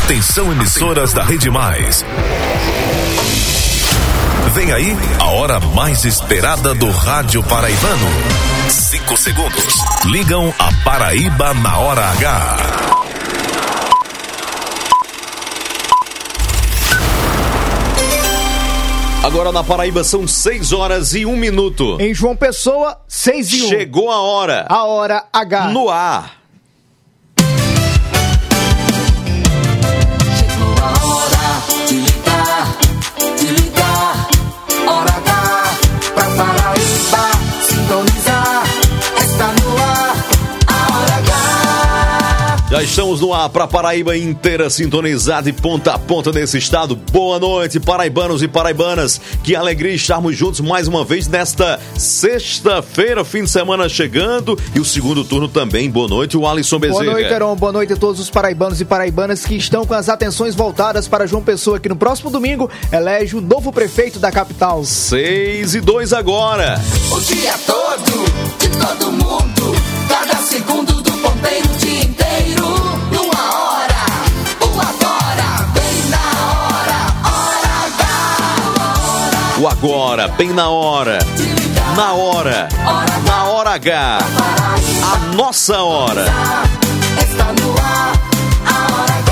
Atenção, emissoras da Rede Mais. Vem aí a hora mais esperada do rádio paraibano. 5 segundos. Ligam a Paraíba na hora H. Agora na Paraíba são 6 horas e 1 minuto. Em João Pessoa, 6 e 1. Chegou a hora. A hora H. No ar. Chegou a hora de ligar, hora H pra Paraíba sintonizar. Está no ar, a hora H. Já estamos no ar para Paraíba inteira sintonizada e ponta a ponta desse estado. Boa noite, paraibanos e paraibanas. Que alegria estarmos juntos mais uma vez nesta sexta-feira, fim de semana chegando e o segundo turno também. Boa noite, o Alisson Bezerra. Boa noite, Heron. Boa noite a todos os paraibanos e paraibanas que estão com as atenções voltadas para João Pessoa, que no próximo domingo elege o novo prefeito da capital. 6 e 2 agora. O dia todo, de todo mundo, cada segundo do ponteiro, o dia inteiro, numa hora, o agora, bem na hora, hora H. O agora, bem na hora. Na hora. Na hora H. A nossa hora. Está no ar, a hora H.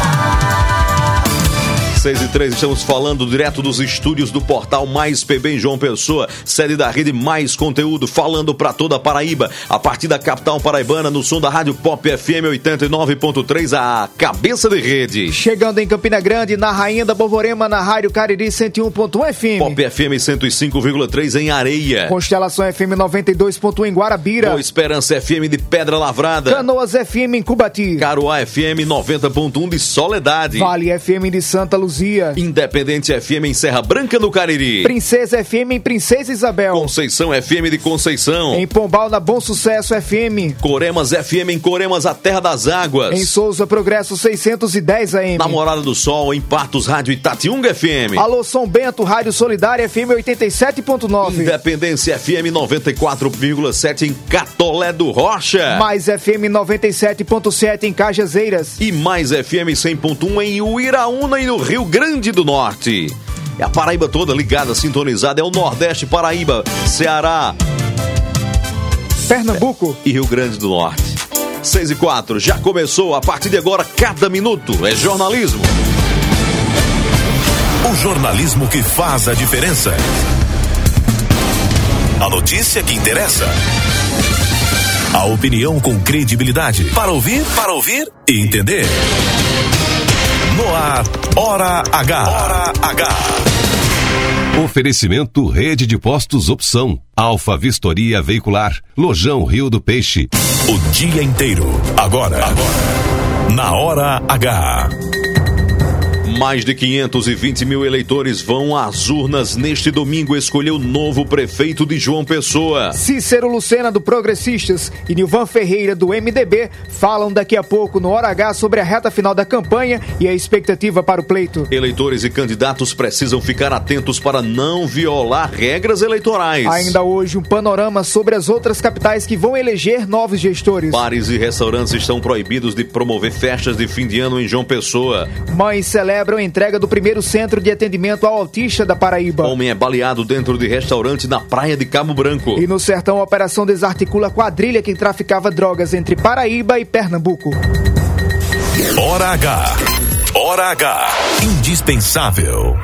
6 e 3, estamos falando direto dos estúdios do portal Mais PB em João Pessoa, sede da Rede Mais Conteúdo, falando para toda a Paraíba, a partir da capital paraibana, no som da Rádio Pop FM 89.3, a cabeça de rede. Chegando em Campina Grande, na Rainha da Borborema, na Rádio Cariri 101.1 FM. Pop FM 105,3 em Areia. Constelação FM 92.1 em Guarabira. Boa Esperança FM de Pedra Lavrada. Canoas FM em Cubati. Caruá FM 90.1 de Soledade. Vale FM de Santa Luzia. Independente FM em Serra Branca do Cariri. Princesa FM em Princesa Isabel. Conceição FM de Conceição. Em Pombal, na Bom Sucesso FM. Coremas FM em Coremas, a Terra das Águas. Em Souza, Progresso 610 AM. Na Morada do Sol, em Patos, Rádio Itatiunga FM. Alô, São Bento, Rádio Solidária FM 87.9. Independência FM 94,7 em Catolé do Rocha. Mais FM 97.7 em Cajazeiras. E Mais FM 100.1 em Uiraúna e no Rio Grande do Norte. É a Paraíba toda ligada, sintonizada. É o Nordeste, Paraíba, Ceará, Pernambuco e Rio Grande do Norte. 6 e 4, já começou. A partir de agora, cada minuto é jornalismo. O jornalismo que faz a diferença. A notícia que interessa. A opinião com credibilidade. Para ouvir e entender. No ar, Hora H. Hora H. Oferecimento Rede de Postos Opção, Alfa Vistoria Veicular, Lojão Rio do Peixe. O dia inteiro. Agora. Na Hora H. Mais de 520 mil eleitores vão às urnas neste domingo escolher o novo prefeito de João Pessoa. Cícero Lucena, do Progressistas, e Nilvan Ferreira, do MDB, falam daqui a pouco no Hora H sobre a reta final da campanha e a expectativa para o pleito. Eleitores e candidatos precisam ficar atentos para não violar regras eleitorais. Ainda hoje, um panorama sobre as outras capitais que vão eleger novos gestores. Bares e restaurantes estão proibidos de promover festas de fim de ano em João Pessoa. Mães celebram a entrega do primeiro centro de atendimento ao autista da Paraíba. Homem é baleado dentro de restaurante na praia de Cabo Branco. E no sertão, a operação desarticula a quadrilha que traficava drogas entre Paraíba e Pernambuco. Hora H. Hora H. Indispensável.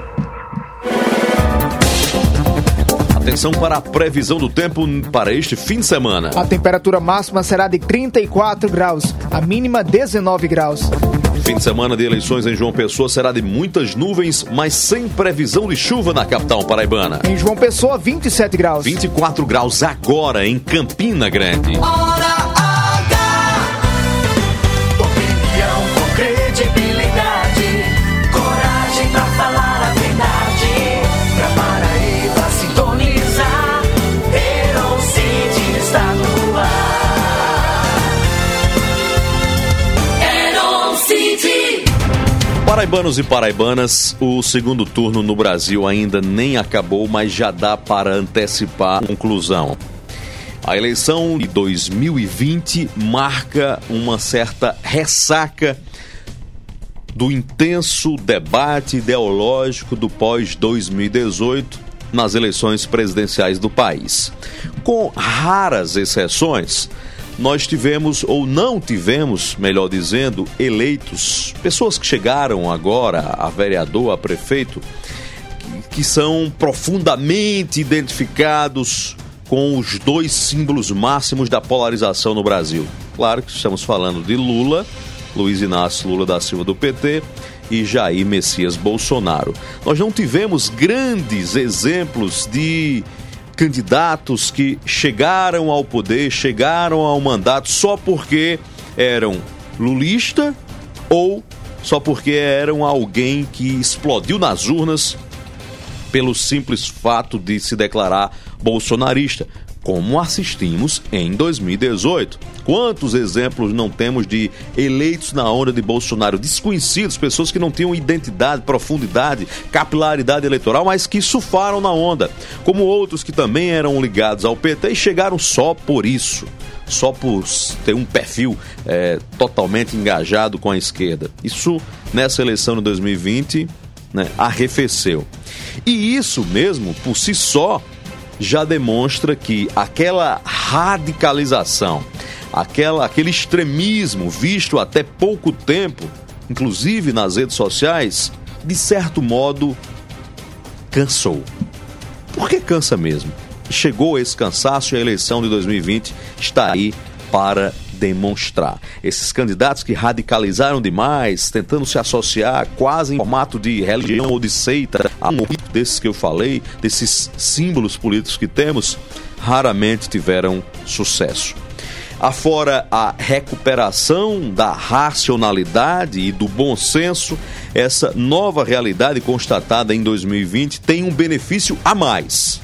Atenção para a previsão do tempo para este fim de semana. A temperatura máxima será de 34 graus, a mínima 19 graus. Fim de semana de eleições em João Pessoa será de muitas nuvens, mas sem previsão de chuva na capital paraibana. Em João Pessoa, 27 graus. 24 graus agora em Campina Grande. Hora H. Opinião com credibilidade, coragem pra falar a verdade. Pra Paraíba sintonizar, Heron City está no ar. Heron City. Paraibanos e paraibanas, o segundo turno no Brasil ainda nem acabou, mas já dá para antecipar a conclusão. A eleição de 2020 marca uma certa ressaca do intenso debate ideológico do pós-2018 nas eleições presidenciais do país. Com raras exceções, nós tivemos, ou não tivemos, melhor dizendo, eleitos, pessoas que chegaram agora a vereador, a prefeito, que são profundamente identificados com os dois símbolos máximos da polarização no Brasil. Claro que estamos falando de Lula, Luiz Inácio Lula da Silva do PT, e Jair Messias Bolsonaro. Nós não tivemos grandes exemplos de candidatos que chegaram ao poder, chegaram ao mandato só porque eram lulista ou só porque eram alguém que explodiu nas urnas pelo simples fato de se declarar bolsonarista, como assistimos em 2018. Quantos exemplos não temos de eleitos na onda de Bolsonaro, desconhecidos, pessoas que não tinham identidade, profundidade, capilaridade eleitoral, mas que surfaram na onda, como outros que também eram ligados ao PT e chegaram só por isso, só por ter um perfil totalmente engajado com a esquerda. Isso, nessa eleição de 2020, arrefeceu. E isso mesmo, por si só, já demonstra que aquela radicalização, aquele extremismo visto até pouco tempo, inclusive nas redes sociais, de certo modo, cansou. Por que cansa mesmo? Chegou esse cansaço e a eleição de 2020 está aí para demonstrar. Esses candidatos que radicalizaram demais, tentando se associar quase em formato de religião ou de seita, a um desses que eu falei, desses símbolos políticos que temos, raramente tiveram sucesso. Afora a recuperação da racionalidade e do bom senso, essa nova realidade constatada em 2020 tem um benefício a mais.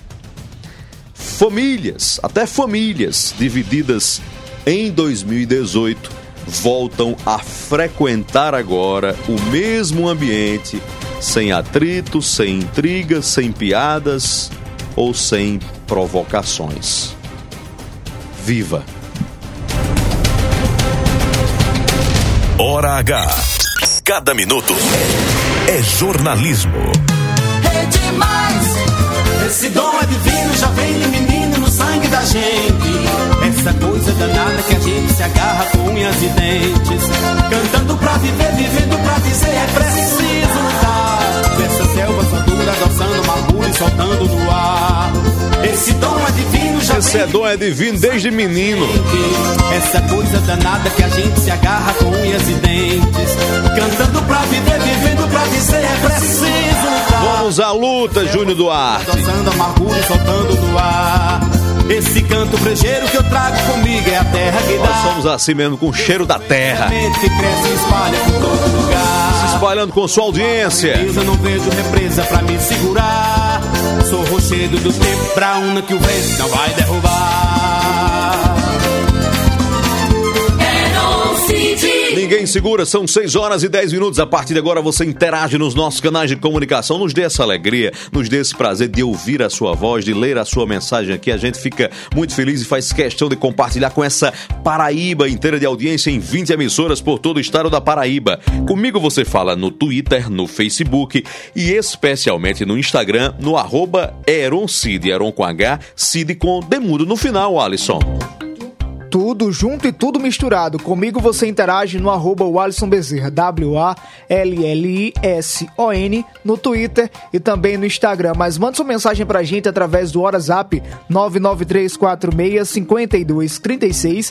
Famílias, até famílias divididas em 2018, voltam a frequentar agora o mesmo ambiente, sem atritos, sem intrigas, sem piadas ou sem provocações. Viva! Hora H. Cada minuto é jornalismo. É demais. Esse dom é divino, já vem de menino no sangue da gente. Essa coisa danada que a gente se agarra com unhas e dentes. Cantando pra viver, vivendo pra dizer, é preciso lutar. Dessa selva só dura, adoçando amargura e soltando no ar. Esse dom é divino, já Esse vem dom é divino desde menino. Essa coisa danada que a gente se agarra com unhas e dentes. Cantando pra viver, vivendo pra dizer, é preciso lutar. Vamos à luta, Júnior Duarte. Adoçando amargura e soltando no ar. Esse canto brejeiro que eu trago comigo é a terra que dá. Nós somos assim mesmo, com o cheiro da terra. Que cresce e espalha por todo lugar. Se espalhando com sua audiência. Eu não vejo represa pra me segurar. Sou rochedo do tempo, brauna que o vento não vai derrubar. Ninguém segura, são 6h10. A partir de agora você interage nos nossos canais de comunicação. Nos dê essa alegria, nos dê esse prazer de ouvir a sua voz, de ler a sua mensagem aqui. A gente fica muito feliz e faz questão de compartilhar com essa Paraíba inteira de audiência em 20 emissoras por todo o estado da Paraíba. Comigo você fala no Twitter, no Facebook e especialmente no Instagram, no @EronCid, Eron com H, Cid com Demudo no final, Alisson. Tudo junto e tudo misturado. Comigo você interage no @Wallison Bezerra, WALLISON, no Twitter e também no Instagram. Mas manda sua mensagem pra gente através do WhatsApp 993465236,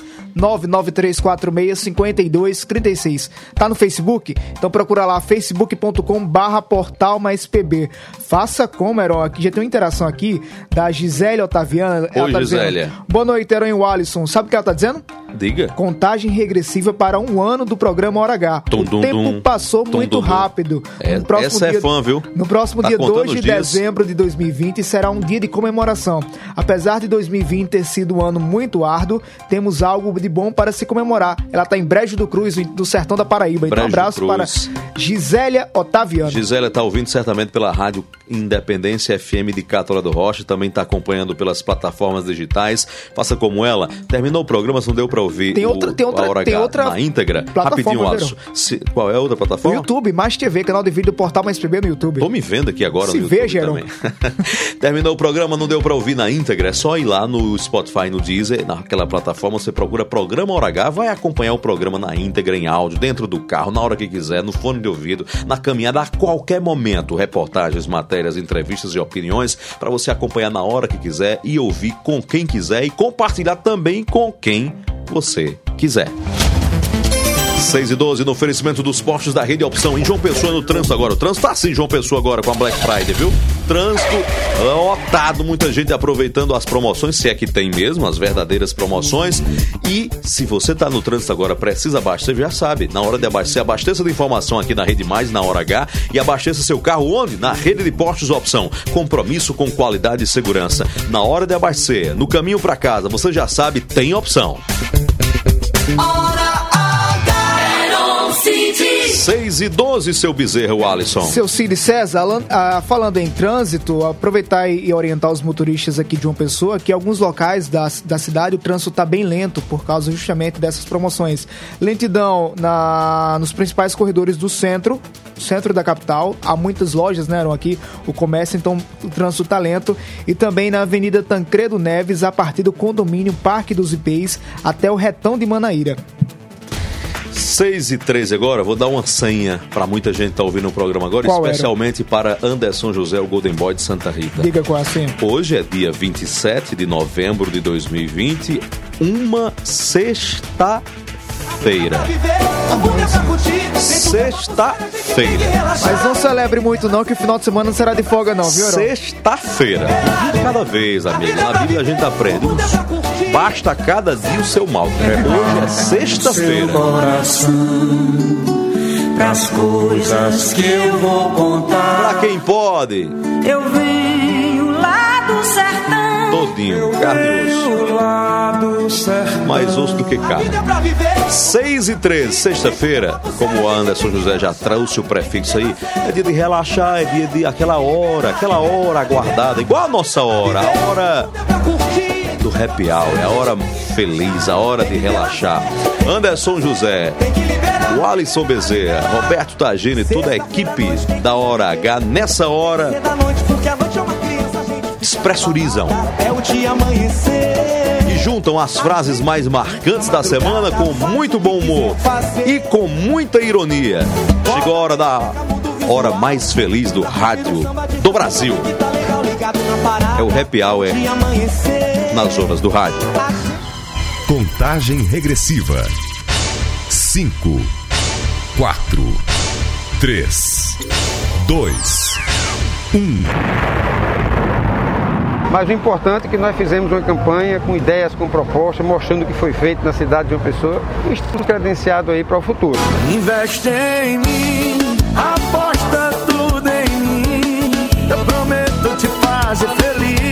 993465236. Tá no Facebook? Então procura lá, facebook.com/portalmaispb. Faça como, Heron, aqui já tem uma interação aqui da Gisele Otaviana. Oi, Gisélia. Boa noite, Heron e Wallison. Sabe o que ela tá dizendo? Diga. Contagem regressiva para 1 ano do programa Hora H. O tempo passou muito rápido. Essa é fã, viu? No próximo dia 2 de dezembro de 2020 será um dia de comemoração. Apesar de 2020 ter sido um ano muito árduo, temos algo de bom para se comemorar. Ela está em Brejo do Cruz, do sertão da Paraíba. Então, um abraço para Gisélia Otaviano. Gisélia está ouvindo certamente pela Rádio Independência FM de Cátola do Rocha, também está acompanhando pelas plataformas digitais. Faça como ela. Terminou o programa, se não deu pra ouvir tem outra na íntegra. Rapidinho, Alisson. Qual é a outra plataforma? YouTube, Mais TV, canal de vídeo do Portal Mais PB no YouTube. Tô me vendo aqui agora no YouTube também. Terminou o programa, não deu pra ouvir na íntegra, é só ir lá no Spotify, no Deezer, naquela plataforma, você procura Programa Hora H, vai acompanhar o programa na íntegra, em áudio, dentro do carro, na hora que quiser, no fone de ouvido, na caminhada, a qualquer momento. Reportagens, matérias, entrevistas e opiniões para você acompanhar na hora que quiser e ouvir com quem quiser e compartilhar também com quem você quiser. 6:12 no oferecimento dos postos da Rede Opção em João Pessoa no trânsito agora. O trânsito tá assim, João Pessoa agora com a Black Friday, viu? Trânsito lotado, muita gente aproveitando as promoções, se é que tem mesmo, as verdadeiras promoções. E se você tá no trânsito agora, precisa abastecer, já sabe, na hora de abastecer, abasteça de informação aqui na Rede Mais, na Hora H, e abasteça seu carro onde? Na Rede de Postos Opção. Compromisso com qualidade e segurança. Na hora de abastecer, no caminho para casa, você já sabe, tem opção. 6:12, seu Bezerra, Alisson. Seu Cid César, falando em trânsito, aproveitar e orientar os motoristas aqui de João Pessoa que em alguns locais da cidade o trânsito está bem lento por causa justamente dessas promoções. Lentidão nos principais corredores do centro da capital, há muitas lojas, né, aqui, o comércio, então o trânsito está lento. E também na Avenida Tancredo Neves, a partir do condomínio Parque dos Ipês até o Retão de Manaíra. 6:13 agora, vou dar uma senha para muita gente que tá ouvindo o programa agora, qual especialmente para Anderson José, o Golden Boy de Santa Rita. Diga qual é a senha. Hoje é dia 27 de novembro de 2020, uma sexta-feira. Sexta-feira. Mas não celebre muito não, que o final de semana não será de folga não, viu, Heron? Sexta-feira. Cada vez, amigo. Na Bíblia a gente aprende. Basta cada dia o seu mal. Hoje é sexta-feira. Pras coisas que eu vou contar. Pra quem pode. Eu venho lá do sertão. Todinho, carne e osso. Mais osso do que carne. 6:13, sexta-feira, como o Anderson José já trouxe o prefixo aí, é dia de relaxar, é dia de aquela hora aguardada, igual a nossa hora, a hora do happy hour, é a hora feliz, a hora de relaxar. Anderson José, o Alisson Bezerra, Roberto Tagini, toda a equipe da Hora H, nessa hora, despressurizam e juntam as frases mais marcantes da semana com muito bom humor e com muita ironia. Chegou a hora da hora mais feliz do rádio do Brasil. É o happy hour nas horas do rádio. Contagem regressiva. 5, 4, 3, 2, 1. Mas o importante é que nós fizemos uma campanha com ideias, com propostas, mostrando o que foi feito na cidade de João Pessoa e estamos credenciados aí para o futuro. Investe em mim, aposta tudo em mim, eu prometo te fazer feliz.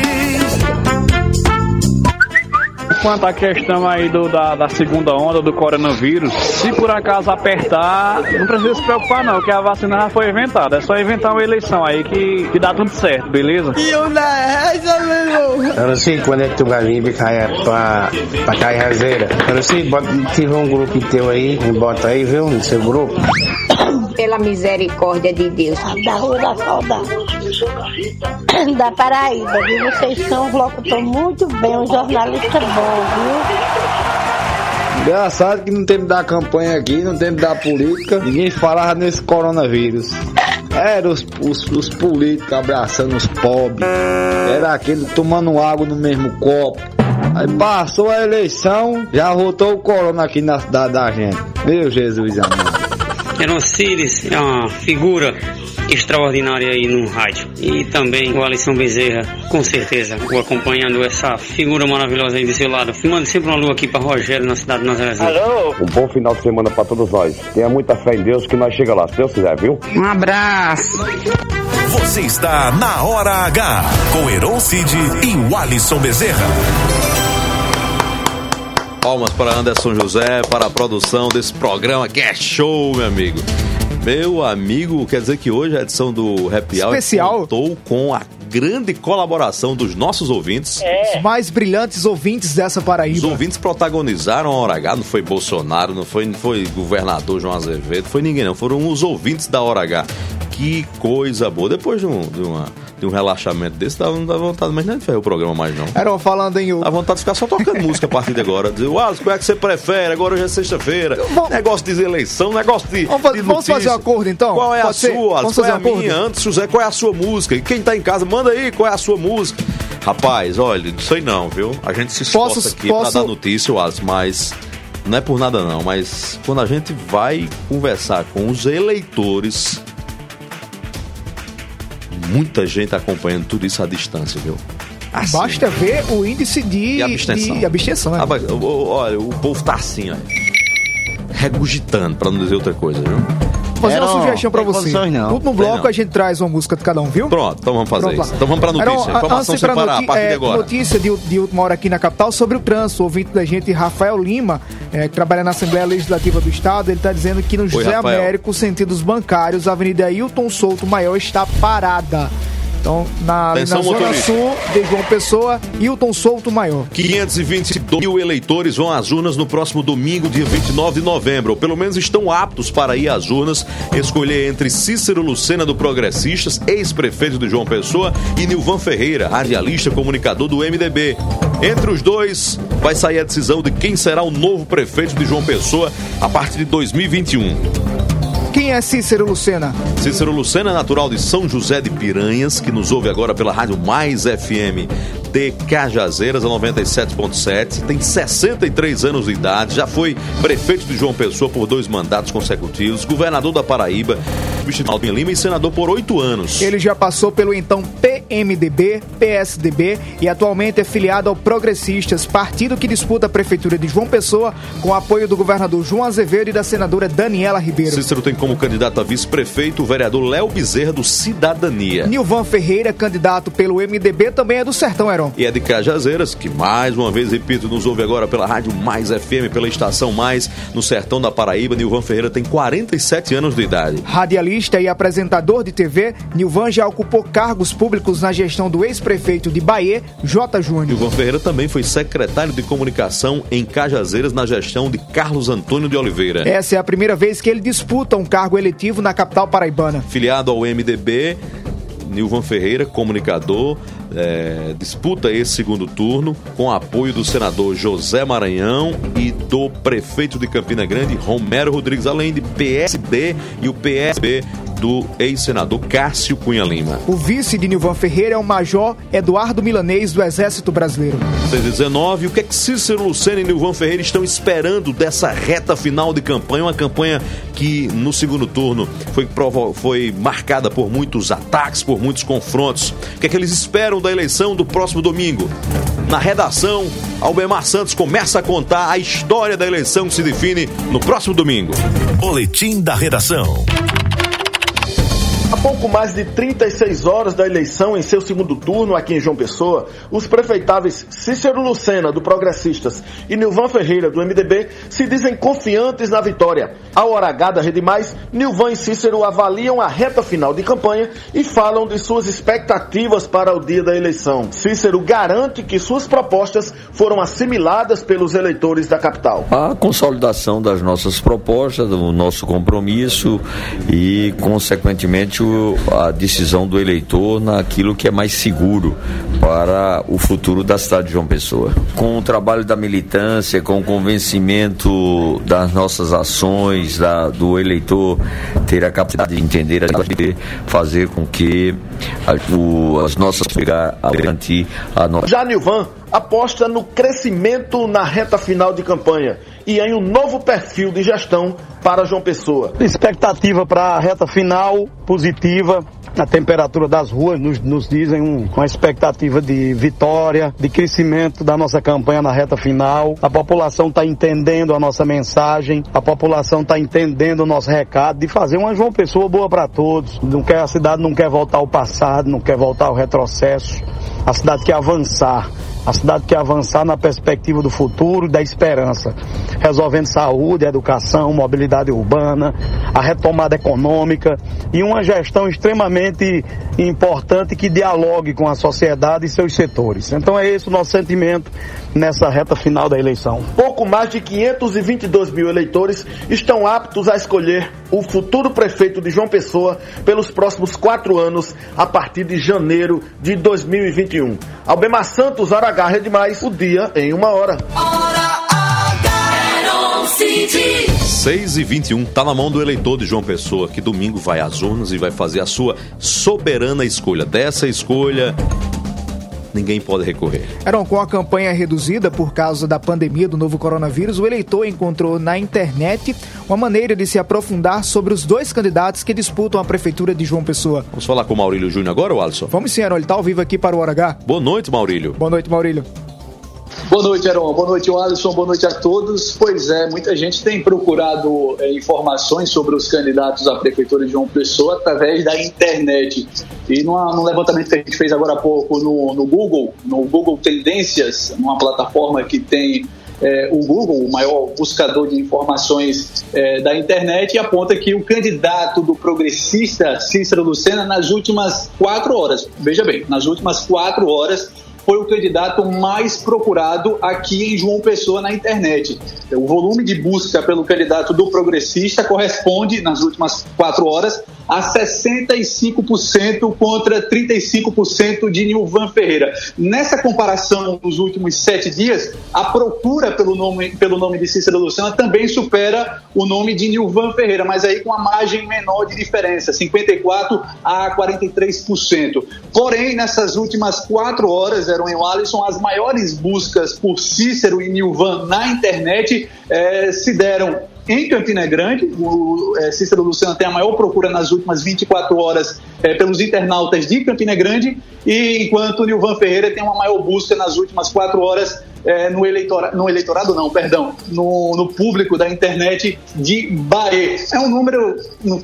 Quanto à questão aí da segunda onda do coronavírus, se por acaso apertar, não precisa se preocupar não, que a vacina já foi inventada. É só inventar uma eleição aí que dá tudo certo, beleza? Eu não sei quando é que tu vai vir pra Caiazeira. Eu não sei, tiver um grupo teu aí, bota aí, viu, no seu grupo. Pela misericórdia de Deus. Da Rua da Saudade. Da Paraíba, viu? Vocês são um locutor muito bem, um jornalista bom, viu? Engraçado que no tempo da campanha aqui, no tempo da política, ninguém falava nesse coronavírus. Era os políticos abraçando os pobres. Era aquele tomando água no mesmo copo. Aí passou a eleição, já voltou o corona aqui na cidade da gente. Meu Jesus amado. Heron Cires é uma figura extraordinária aí no rádio. E também o Alisson Bezerra, com certeza, acompanhando essa figura maravilhosa aí do seu lado. Manda sempre uma lua aqui para Rogério, na cidade de Nazarezinho. Alô? Um bom final de semana para todos nós. Tenha muita fé em Deus que nós chega lá, se Deus quiser, viu? Um abraço. Você está na Hora H, com Heron Cid e o Alisson Bezerra. Palmas para Anderson José, para a produção desse programa que é show, meu amigo. Meu amigo, quer dizer que hoje a edição do Happy Hour especial contou com a grande colaboração dos nossos ouvintes. Os mais brilhantes ouvintes dessa Paraíba. Os ouvintes protagonizaram a Hora H, não foi Bolsonaro, não foi governador João Azevedo, foi ninguém não, foram os ouvintes da Hora H. Que coisa boa. Depois de um relaxamento desse, não dá vontade mais nem de ferrar o programa mais não. Era falando em... Dá vontade de ficar só tocando música a partir de agora. Dizer, Wallace, qual é que você prefere? Agora hoje é sexta-feira. Negócio de eleição, negócio de Vamos fazer um acordo então? Qual é a sua? Vamos fazer a minha? Antes, José, qual é a sua música? E quem tá em casa, manda aí qual é a sua música. Rapaz, olha, não sei não, viu? A gente se esforça aqui pra dar notícia, Wallace, mas... Não é por nada não, mas quando a gente vai conversar com os eleitores... Muita gente acompanhando tudo isso à distância, viu? Assim, basta ver o índice de abstenção. Né? Olha, o povo tá assim, ó, regurgitando, pra não dizer outra coisa, viu? Vou fazer uma sugestão pra você. Tudo no bloco a gente traz uma música de cada um, viu? Pronto, então vamos fazer isso. Então vamos pra notícia. Informação separada a partir de agora. Notícia de última hora aqui na capital sobre o trânsito. O ouvinte da gente, Rafael Lima, que trabalha na Assembleia Legislativa do Estado, ele tá dizendo que no José Américo, sentido dos bancários, a Avenida Hilton Souto Maior está parada. Então, na Zona Sul de João Pessoa, Hilton Souto Maior. 522 mil eleitores vão às urnas no próximo domingo, dia 29 de novembro. Ou pelo menos estão aptos para ir às urnas, escolher entre Cícero Lucena do Progressistas, ex-prefeito de João Pessoa, e Nilvan Ferreira, radialista comunicador do MDB. Entre os dois, vai sair a decisão de quem será o novo prefeito de João Pessoa a partir de 2021. Quem é Cícero Lucena? Cícero Lucena é natural de São José de Piranhas, que nos ouve agora pela Rádio Mais FM de Cajazeiras, a 97.7, tem 63 anos de idade, já foi prefeito de João Pessoa por 2 mandatos consecutivos, governador da Paraíba, Alvin Lima, e senador por 8 anos. Ele já passou pelo então PMDB, PSDB e atualmente é filiado ao Progressistas, partido que disputa a prefeitura de João Pessoa com apoio do governador João Azevedo e da senadora Daniela Ribeiro. Cícero tem como candidato a vice-prefeito o vereador Léo Bezerra do Cidadania. Nilvan Ferreira, candidato pelo MDB, também é do Sertão, Heron. E é de Cajazeiras, que mais uma vez, repito, nos ouve agora pela Rádio Mais FM, pela Estação Mais, no Sertão da Paraíba. Nilvan Ferreira tem 47 anos de idade. Radialista e apresentador de TV, Nilvan já ocupou cargos públicos na gestão do ex-prefeito de Bahia, J. Júnior. Nilvan Ferreira também foi secretário de comunicação em Cajazeiras na gestão de Carlos Antônio de Oliveira. Essa é a primeira vez que ele disputa um cargo eletivo na capital paraibana. Filiado ao MDB, Nilvan Ferreira, comunicador, disputa esse segundo turno com apoio do senador José Maranhão e do prefeito de Campina Grande, Romero Rodrigues, além de PSD e o PSB do ex-senador Cássio Cunha Lima. O vice de Nilvan Ferreira é o major Eduardo Milanês, do Exército Brasileiro. 619, o que é que Cícero Lucena e Nilvan Ferreira estão esperando dessa reta final de campanha? Uma campanha que no segundo turno foi marcada por muitos ataques, por muitos confrontos. O que é que eles esperam da eleição do próximo domingo? Na redação, Albemar Santos começa a contar a história da eleição que se define no próximo domingo. Boletim da Redação. Há pouco mais de 36 horas da eleição em seu segundo turno aqui em João Pessoa, os prefeitáveis Cícero Lucena, do Progressistas, e Nilvan Ferreira, do MDB, se dizem confiantes na vitória. Ao Hora H da Rede Mais, Nilvan e Cícero avaliam a reta final de campanha e falam de suas expectativas para o dia da eleição. Cícero garante que suas propostas foram assimiladas pelos eleitores da capital. A consolidação das nossas propostas, do nosso compromisso e, consequentemente, a decisão do eleitor naquilo que é mais seguro para o futuro da cidade de João Pessoa. Com o trabalho da militância, com o convencimento das nossas ações, do eleitor ter a capacidade de entender, de fazer com que as nossas chegar a garantir a nossa. Já Nilvan aposta no crescimento na reta final de campanha e em um novo perfil de gestão para João Pessoa. Expectativa para a reta final positiva. A temperatura das ruas nos dizem uma expectativa de vitória, de crescimento da nossa campanha na reta final. A população está entendendo a nossa mensagem, a população está entendendo o nosso recado de fazer uma João Pessoa boa para todos. A cidade não quer voltar ao passado, não quer voltar ao retrocesso. a cidade quer avançar. A cidade quer avançar na perspectiva do futuro e da esperança, resolvendo saúde, educação, mobilidade urbana, a retomada econômica e uma gestão extremamente importante que dialogue com a sociedade e seus setores. Então é esse o nosso sentimento nessa reta final da eleição. Pouco mais de 522 mil eleitores estão aptos a escolher o futuro prefeito de João Pessoa pelos próximos 4 anos, a partir de janeiro de 2021. Albemar Santos, Hora H, Rede Mais, o dia em 1 hora. 6h21, tá na mão do eleitor de João Pessoa, que domingo vai às urnas e vai fazer a sua soberana escolha. Dessa escolha, ninguém pode recorrer. Com a campanha reduzida por causa da pandemia do novo coronavírus, o eleitor encontrou na internet uma maneira de se aprofundar sobre os 2 candidatos que disputam a prefeitura de João Pessoa. Vamos falar com o Maurílio Júnior agora, ou Alisson? Vamos sim, Heron, ele tá ao vivo aqui para o Hora H. Boa noite, Maurílio. Boa noite, Maurílio. Boa noite, Heron. Boa noite, Alisson. Boa noite a todos. Pois é, muita gente tem procurado informações sobre os candidatos à prefeitura de João Pessoa através da internet. E num levantamento que a gente fez agora há pouco no Google Tendências, numa plataforma que tem o Google, o maior buscador de informações da internet, aponta que o candidato do progressista Cícero Lucena, nas últimas 4 horas, veja bem, nas últimas 4 horas, foi o candidato mais procurado aqui em João Pessoa na internet. O volume de busca pelo candidato do progressista corresponde, nas últimas 4 horas, a 65% contra 35% de Nilvan Ferreira. Nessa comparação dos últimos 7 dias, a procura pelo nome de Cícero Lucena também supera o nome de Nilvan Ferreira, mas aí com a margem menor de diferença, 54% a 43%. Porém, nessas últimas 4 horas, Heron e Alisson, as maiores buscas por Cícero e Nilvan na internet se deram em Campina Grande. O Cícero Lucena tem a maior procura nas últimas 24 horas pelos internautas de Campina Grande, e enquanto o Nilvan Ferreira tem uma maior busca nas últimas 4 horas no público da internet de Bahia. É um número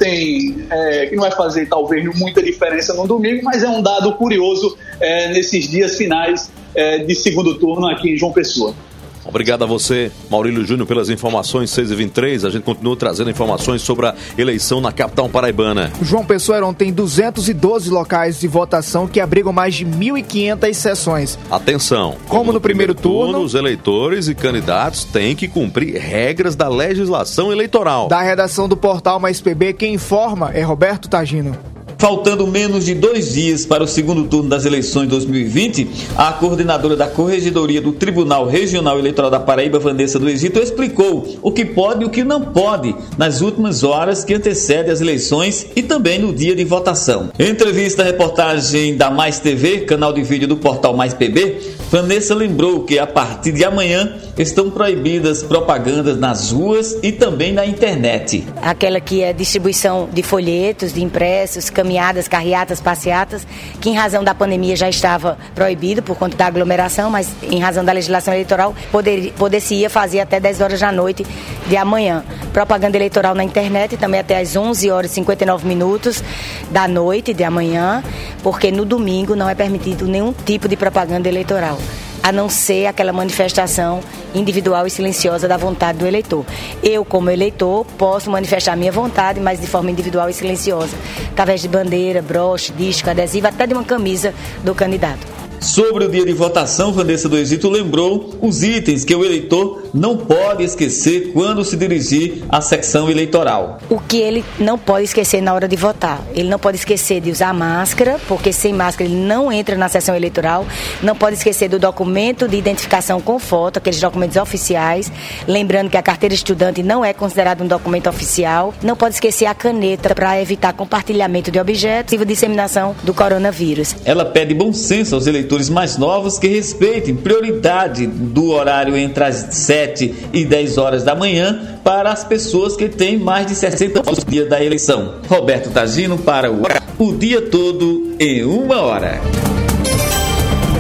que não vai fazer talvez muita diferença no domingo, mas é um dado curioso nesses dias finais de segundo turno aqui em João Pessoa. Obrigado a você, Maurílio Júnior, pelas informações. 6h23, a gente continua trazendo informações sobre a eleição na capital paraibana. João Pessoa tem 212 locais de votação que abrigam mais de 1.500 sessões. Atenção! Como no primeiro turno, os eleitores e candidatos têm que cumprir regras da legislação eleitoral. Da redação do portal Mais PB, quem informa é Roberto Tagino. Faltando menos de 2 dias para o segundo turno das eleições 2020, a coordenadora da Corregedoria do Tribunal Regional Eleitoral da Paraíba, Vanessa do Egito, explicou o que pode e o que não pode nas últimas horas que antecedem as eleições e também no dia de votação. Em entrevista à reportagem da Mais TV, canal de vídeo do portal Mais PB, Vanessa lembrou que a partir de amanhã estão proibidas propagandas nas ruas e também na internet. Aquela que é distribuição de folhetos, de impressos, caminhadas, carreatas, passeatas, que em razão da pandemia já estava proibido por conta da aglomeração, mas em razão da legislação eleitoral poder-se-ia fazer até 10 horas da noite de amanhã. Propaganda eleitoral na internet também até às 11 horas e 59 minutos da noite de amanhã, porque no domingo não é permitido nenhum tipo de propaganda eleitoral, a não ser aquela manifestação individual e silenciosa da vontade do eleitor. Eu, como eleitor, posso manifestar minha vontade, mas de forma individual e silenciosa, através de bandeira, broche, disco, adesivo, até de uma camisa do candidato. Sobre o dia de votação, Vanessa do Egito lembrou os itens que o eleitor não pode esquecer quando se dirigir à secção eleitoral. O que ele não pode esquecer na hora de votar? Ele não pode esquecer de usar máscara, porque sem máscara ele não entra na sessão eleitoral. Não pode esquecer do documento de identificação com foto, aqueles documentos oficiais. Lembrando que a carteira estudante não é considerada um documento oficial. Não pode esquecer a caneta para evitar compartilhamento de objetos e disseminação do coronavírus. Ela pede bom senso aos eleitores mais novos que respeitem prioridade do horário entre as 7 e 10 horas da manhã para as pessoas que têm mais de 60 anos no dia da eleição. Roberto Tagino para o dia todo em 1 hora.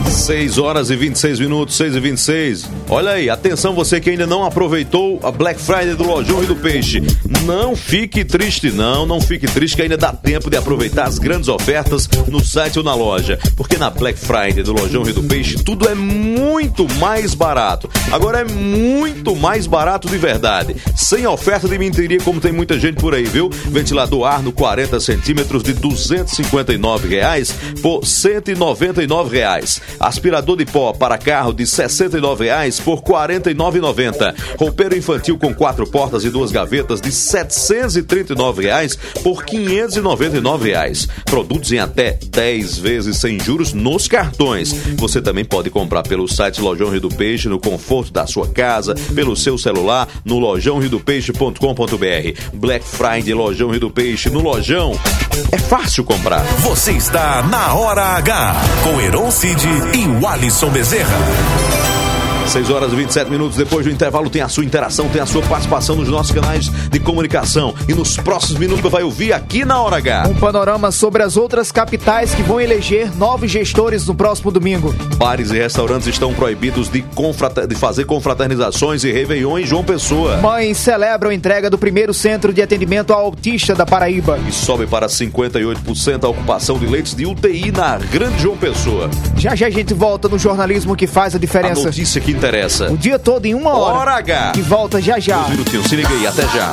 6 horas e 26 minutos, 6 e 26. Olha aí, atenção você que ainda não aproveitou a Black Friday do Lojão Rio do Peixe. Não fique triste não fique triste que ainda dá tempo de aproveitar as grandes ofertas no site ou na loja. Porque na Black Friday do Lojão Rio do Peixe tudo é muito mais barato. Agora é muito mais barato de verdade. Sem oferta de mentiria como tem muita gente por aí, viu? Ventilador Arno 40 centímetros de R$ 259 por R$ 199. Aspirador de pó para carro de R$ 69 por R$ 49,90. Roupeiro infantil com 4 portas e 2 gavetas de R$ 739 por R$ 599. Produtos em até 10 vezes sem juros nos cartões. Você também pode comprar pelo site Lojão Rio do Peixe, no conforto da sua casa, pelo seu celular, no lojãoriodopeixe.com.br. Black Friday Lojão Rio do Peixe. No Lojão é fácil comprar. Você está na Hora H com Heron Cid e Walisson Bezerra. 6 horas e 27 minutos depois do intervalo tem a sua interação, tem a sua participação nos nossos canais de comunicação. E nos próximos minutos vai ouvir aqui na Hora H. Um panorama sobre as outras capitais que vão eleger novos gestores no próximo domingo. Bares e restaurantes estão proibidos de fazer confraternizações e réveillon em João Pessoa. Mães celebram a entrega do primeiro centro de atendimento ao autista da Paraíba. E sobe para 58% a ocupação de leitos de UTI na Grande João Pessoa. Já a gente volta no jornalismo que faz a diferença. A notícia que interessa. O dia todo em 1 hora. Hora H. Que volta já. 2 minutinhos, se liga aí, até já.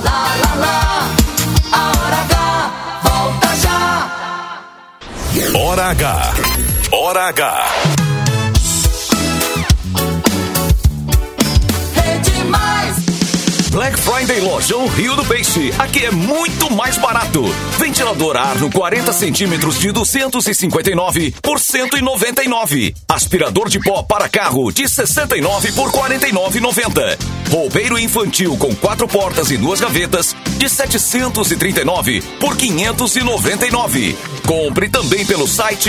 A Hora H, volta já. Hora H. Hora H. Black Friday Lojão Rio do Peixe. Aqui é muito mais barato. Ventilador Arno 40 centímetros de 259 por 199. Aspirador de pó para carro de 69 por 49,90. Roupeiro infantil com 4 portas e 2 gavetas de 739 por 599. Compre também pelo site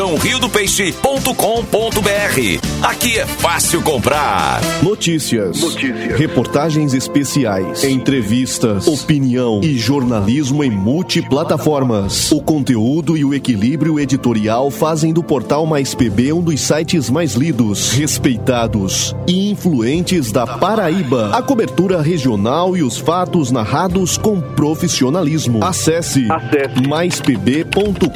lojãoriodopeixe.com.br. Aqui é fácil comprar. Notícias. Reportagens especiais, entrevistas, opinião e jornalismo em multiplataformas. O conteúdo e o equilíbrio editorial fazem do Portal Mais PB um dos sites mais lidos, respeitados e influentes da Paraíba. A cobertura regional e os fatos narrados com profissionalismo. Acesse maispb.com.br.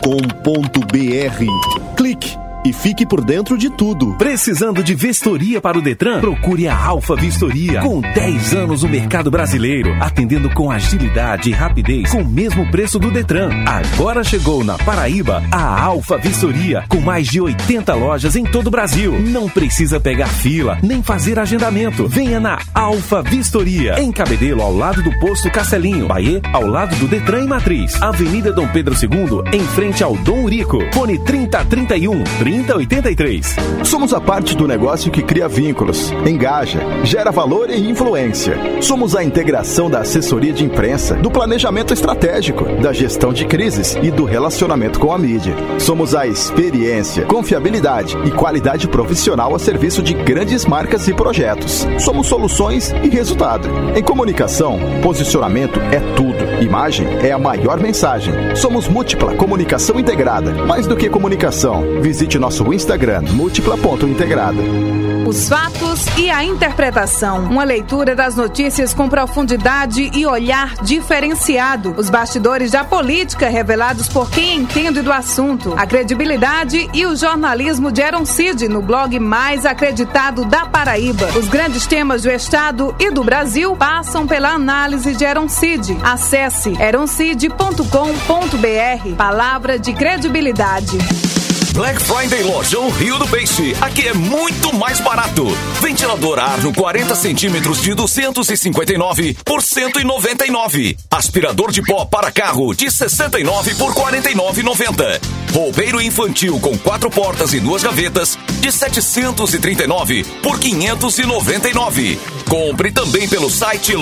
Clique e fique por dentro de tudo. Precisando de vistoria para o Detran? Procure a Alfa Vistoria. Com 10 anos no mercado brasileiro, atendendo com agilidade e rapidez, com o mesmo preço do Detran. Agora chegou na Paraíba a Alfa Vistoria, com mais de 80 lojas em todo o Brasil. Não precisa pegar fila, nem fazer agendamento. Venha na Alfa Vistoria, em Cabedelo, ao lado do posto Castelinho. Bahia, ao lado do Detran e Matriz. Avenida Dom Pedro II, em frente ao Dom Urico. Fone 3031 3083. Somos a parte do negócio que cria vínculos, engaja, gera valor e influência. Somos a integração da assessoria de imprensa, do planejamento estratégico, da gestão de crises e do relacionamento com a mídia. Somos a experiência, confiabilidade e qualidade profissional a serviço de grandes marcas e projetos. Somos soluções e resultado. Em comunicação, posicionamento é tudo. Imagem é a maior mensagem. Somos Múltipla Comunicação Integrada. Mais do que comunicação, visite nosso Instagram, múltipla.integrada. Os fatos e a interpretação. Uma leitura das notícias com profundidade e olhar diferenciado. Os bastidores da política revelados por quem entende do assunto. A credibilidade e o jornalismo de Heron Cid no blog mais acreditado da Paraíba. Os grandes temas do Estado e do Brasil passam pela análise de Heron Cid. Acesse heroncid.com.br. Palavra de credibilidade. Black Friday Lojão Rio do Peixe. Aqui é muito mais barato. Ventilador Arno 40 centímetros de 259 por 199. Aspirador de pó para carro de 69 por 49,90. Roupeiro infantil com 4 portas e 2 gavetas de 739 por 599. Compre também pelo site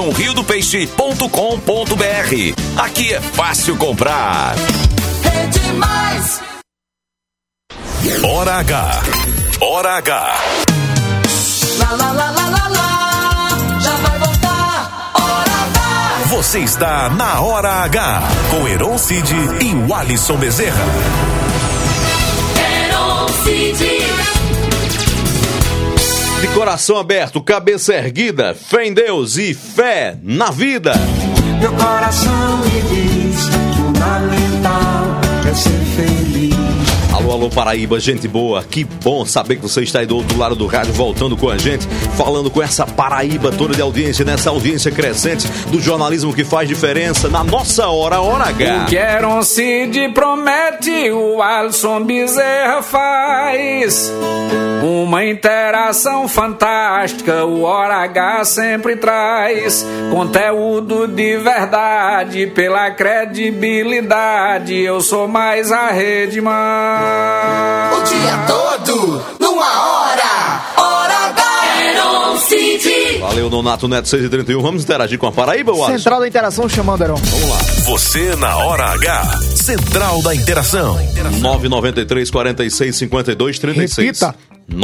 lojãoriodopeixe.com.br. Aqui é fácil comprar. É demais. Hora H. Hora H. Lá, lá, lá, lá, lá, lá. Já vai voltar. Hora H. Você está na Hora H com Heron Cid e Walisson Bezerra. Heron Cid. De coração aberto, cabeça erguida, fé em Deus e fé na vida. Meu coração me diz, fundamental é ser feliz. Alô, alô, Paraíba, gente boa, que bom saber que você está aí do outro lado do rádio, voltando com a gente, falando com essa Paraíba toda de audiência, nessa audiência crescente do jornalismo que faz diferença na nossa Hora H. O que Aaron Cid promete, o Alisson Bezerra faz. Uma interação fantástica, o Hora H sempre traz conteúdo de verdade, pela credibilidade, eu sou mais a Rede Mais. O dia todo, numa hora, Hora H. Aaron Cid. Valeu, Nonato Neto 6h31, vamos interagir com a Paraíba, Alisson? Central da Interação chamando, Aaron. Vamos lá. Você na Hora H, Central da Interação. 993 46 52 36. Repita.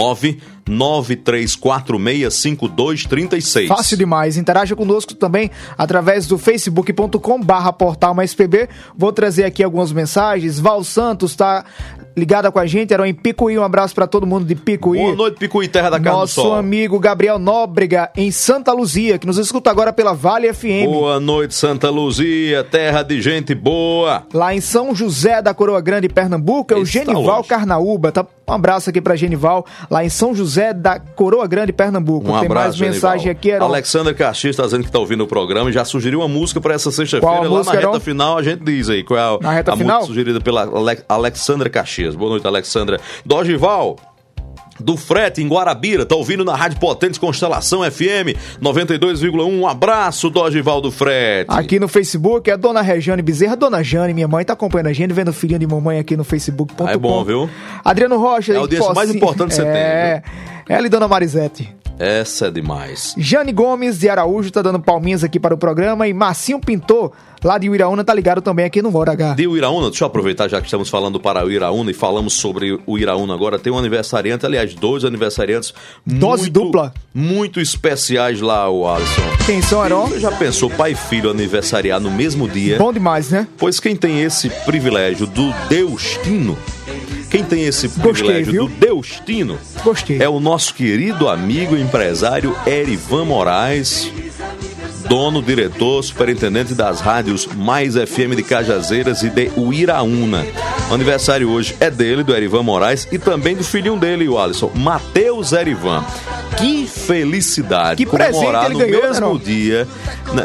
993465236. Fácil demais. Interaja conosco também através do facebook.com/portalmaispb. Vou trazer aqui algumas mensagens. Val Santos tá ligada com a gente, era em Picuí. Um abraço para todo mundo de Picuí. Boa noite, Picuí, terra da carne do sol. Nosso amigo Gabriel Nóbrega, em Santa Luzia, que nos escuta agora pela Vale FM. Boa noite, Santa Luzia, terra de gente boa. Lá em São José da Coroa Grande, Pernambuco, é o Genival Carnaúba. Tá? Um abraço aqui pra Genival, lá em São José da Coroa Grande, Pernambuco. Um Tem abraço, mais mensagem Genival. aqui, Heron. Alexandra Caxias está dizendo que está ouvindo o programa e já sugeriu uma música para essa sexta-feira. Qual a lá música, na reta Heron? final a gente diz aí qual é Na reta a final? música sugerida pela Alexandra Caxias. Boa noite, Alexandra. Dorival do Frete, em Guarabira, tá ouvindo na Rádio Potente Constelação FM 92,1. Um abraço, Dorival do Frete. Aqui no Facebook é a Dona Regiane Bezerra. Dona Jane, minha mãe, tá acompanhando a gente, vendo o filhinho de mamãe aqui no facebook.com. É bom, viu? Adriano Rocha. É a audiência mais importante que você tem, viu? Ela e Dona Marisete. Essa é demais. Jane Gomes de Araújo tá dando palminhas aqui para o programa. E Marcinho Pintor, lá de Uiraúna, tá ligado também aqui no Hora H. De Uiraúna, deixa eu aproveitar já que estamos falando para o Uiraúna e falamos sobre o Uiraúna agora. Tem um aniversariante, aliás, dois aniversariantes. Dose dupla. Muito especiais lá, o Alisson. Quem são, Heron? Você já pensou pai e filho aniversariar no mesmo dia? Bom demais, né? Pois quem tem esse privilégio do Deustino, quem tem esse privilégio do Deustino, é o nosso querido amigo e empresário Erivan Moraes, dono, diretor, superintendente das rádios Mais FM de Cajazeiras e de Uiraúna. O aniversário hoje é dele, do Erivan Moraes, e também do filhinho dele, o Alisson, Matheus Erivan. Que felicidade! Que presente comemorar ele no ganhou, mesmo dia. Né?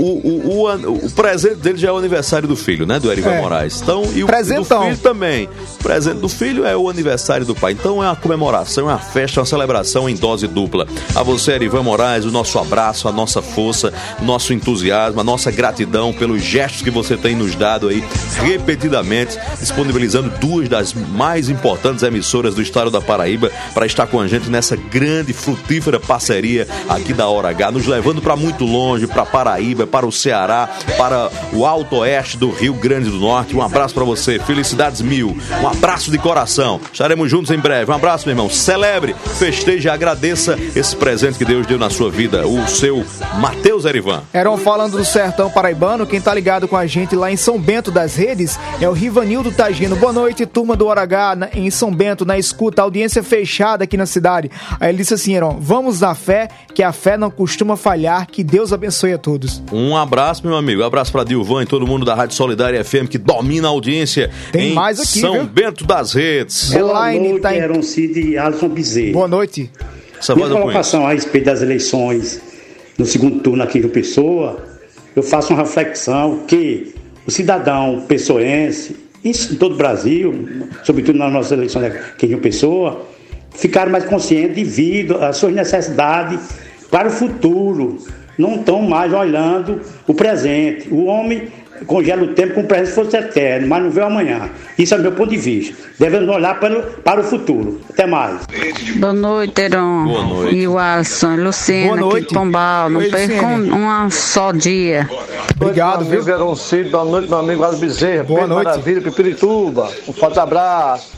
O presente dele já é o aniversário do filho, né? Do Erivan Moraes. Então, e o do filho também. O presente do filho é o aniversário do pai. Então é uma comemoração, é uma festa, uma celebração em dose dupla. A você, Erivan Moraes, o nosso abraço, a nossa força, o nosso entusiasmo, a nossa gratidão pelos gestos que você tem nos dado aí repetidamente, disponibilizando duas das mais importantes emissoras do estado da Paraíba para estar com a gente nessa grande, frutífera parceria aqui da Hora H, nos levando para muito longe, para Paraíba, para o Ceará, para o Alto Oeste do Rio Grande do Norte. Um abraço para você, felicidades mil, um abraço de coração, estaremos juntos em breve. Um abraço, meu irmão, celebre, festeje, agradeça esse presente que Deus deu na sua vida, o seu Matheus Erivan. Heron, falando do sertão paraibano, quem tá ligado com a gente lá em São Bento das Redes é o Rivanildo Tagino. Boa noite, turma do Hora H, em São Bento, na escuta, audiência fechada aqui na cidade. Aí ele disse assim, Heron, vamos na fé, que a fé não costuma falhar, que Deus abençoe a todos. Um abraço, meu amigo, um abraço pra Dilvan e todo mundo da Rádio Solidária FM que domina a audiência. Tem em mais aqui, São viu? Bento das Redes. Boa noite, Aaron Cid e Alisson Bezerra. Boa noite. Minha colocação a respeito das eleições no segundo turno aqui do Pessoa, eu faço uma reflexão que o cidadão pessoense, isso em todo o Brasil, sobretudo nas nossas eleições aqui em Pessoa, ficaram mais conscientes devido às suas necessidades para o futuro. Não estão mais olhando o presente. O homem congela o tempo como o presente fosse eterno, mas não vê o amanhã. Isso é o meu ponto de vista. Devemos olhar para o futuro. Até mais. Boa noite, Heron. Boa noite. E o Alisson, Luciana, aqui de Pombal. Não percam um só dia. Obrigado, viu? Heron Cid, boa noite, meu amigo Alisson Bezerra. Boa noite. Maravilha, Pipirituba. Um forte abraço.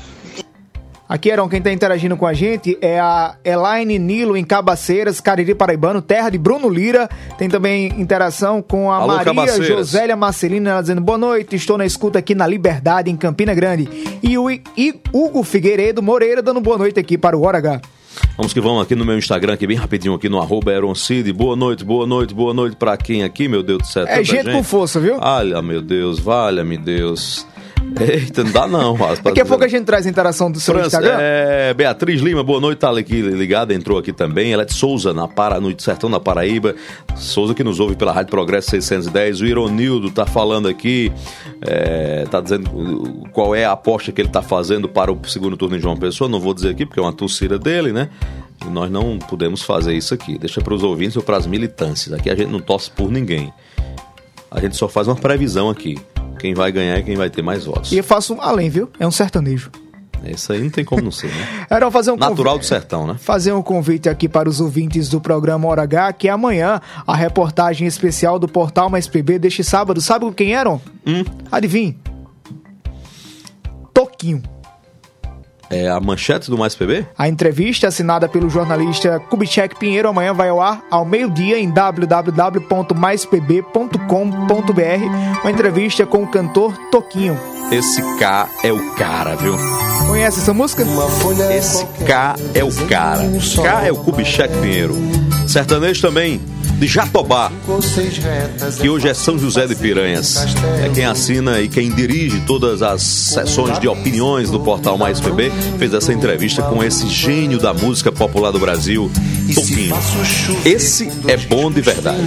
Aqui, Heron, quem tá interagindo com a gente é a Elaine Nilo, em Cabaceiras, Cariri Paraibano, terra de Bruno Lira. Tem também interação com a Alô, Maria Cabaceiras. Josélia Marcelina, ela dizendo boa noite, estou na escuta aqui na Liberdade, em Campina Grande. E o Hugo Figueiredo Moreira dando boa noite aqui para o Hora H. Vamos que vamos aqui no meu Instagram, aqui bem rapidinho, aqui no @EronCid. Boa noite pra quem aqui, meu Deus do céu. É gente com força, viu? Olha, meu Deus, valha-me Deus. Eita, não dá não, rapaz. Daqui a pouco a gente traz a interação do seu Instagram. Beatriz Lima, boa noite, tá aqui ligada, entrou aqui também. Ela é de Souza, no sertão da Paraíba. Souza que nos ouve pela Rádio Progresso 610. O Ironildo tá falando aqui, tá dizendo qual é a aposta que ele tá fazendo para o segundo turno em João Pessoa. Não vou dizer aqui porque é uma torcida dele, né? E nós não podemos fazer isso aqui. Deixa para os ouvintes ou para as militâncias. Aqui a gente não torce por ninguém. A gente só faz uma previsão aqui. Quem vai ganhar e quem vai ter mais votos. E eu faço além, viu? É um sertanejo. Isso aí não tem como não ser, né? Era fazer um natural do sertão, né? Fazer um convite aqui para os ouvintes do programa Hora H, que amanhã a reportagem especial do Portal Mais PB deste sábado, sabe com quem eram? Adivinhe? Toquinho. É a manchete do Mais PB? A entrevista assinada pelo jornalista Kubitschek Pinheiro amanhã vai ao ar ao meio-dia em www.maispb.com.br. Uma entrevista com o cantor Toquinho. Esse K é o cara, viu? Conhece essa música? Esse K é o cara. K é o Kubitschek Pinheiro. Sertanejo também, de Jatobá, que hoje é São José de Piranhas. É quem assina e quem dirige todas as sessões de opiniões do Portal Mais PB. Fez essa entrevista com esse gênio da música popular do Brasil, Toquinho. Esse é bom de verdade.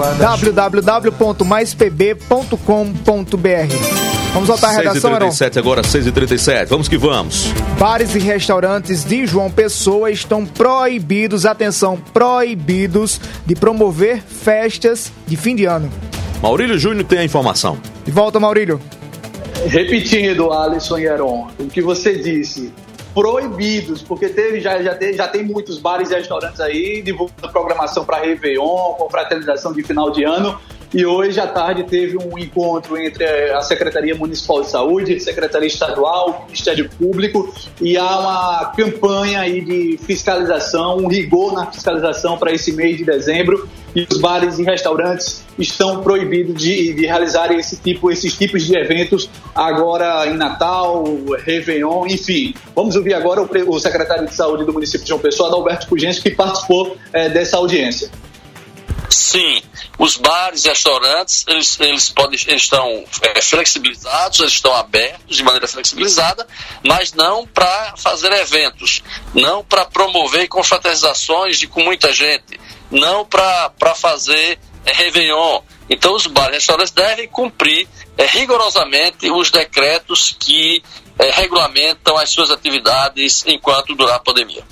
www.maispb.com.br. Vamos voltar à redação, Heron? 6h37 agora, 6h37. Vamos que vamos. Bares e restaurantes de João Pessoa estão proibidos, atenção, proibidos de promover festas de fim de ano. Maurílio Júnior tem a informação. De volta, Maurílio. Repetindo, Alisson e Heron, o que você disse, proibidos, porque já tem muitos bares e restaurantes aí divulgando programação para Réveillon, com fraternização de final de ano. E hoje à tarde teve um encontro entre a Secretaria Municipal de Saúde, Secretaria Estadual, Ministério Público, e há uma campanha aí de fiscalização, um rigor na fiscalização para esse mês de dezembro, e os bares e restaurantes estão proibidos de realizar esses tipos de eventos agora em Natal, Réveillon, enfim. Vamos ouvir agora o secretário de Saúde do município de João Pessoa, Adalberto Pugencio, que participou dessa audiência. Sim, os bares e restaurantes, eles estão flexibilizados, eles estão abertos de maneira flexibilizada, mas não para fazer eventos, não para promover confraternizações com muita gente, não para fazer Réveillon. Então os bares e restaurantes devem cumprir rigorosamente os decretos que regulamentam as suas atividades enquanto durar a pandemia.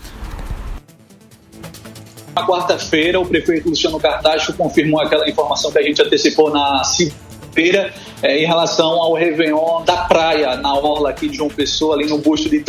Na quarta-feira, o prefeito Luciano Cartacho confirmou aquela informação que a gente antecipou na segunda-feira em relação ao Réveillon da praia, na orla aqui de João Pessoa, ali no busto de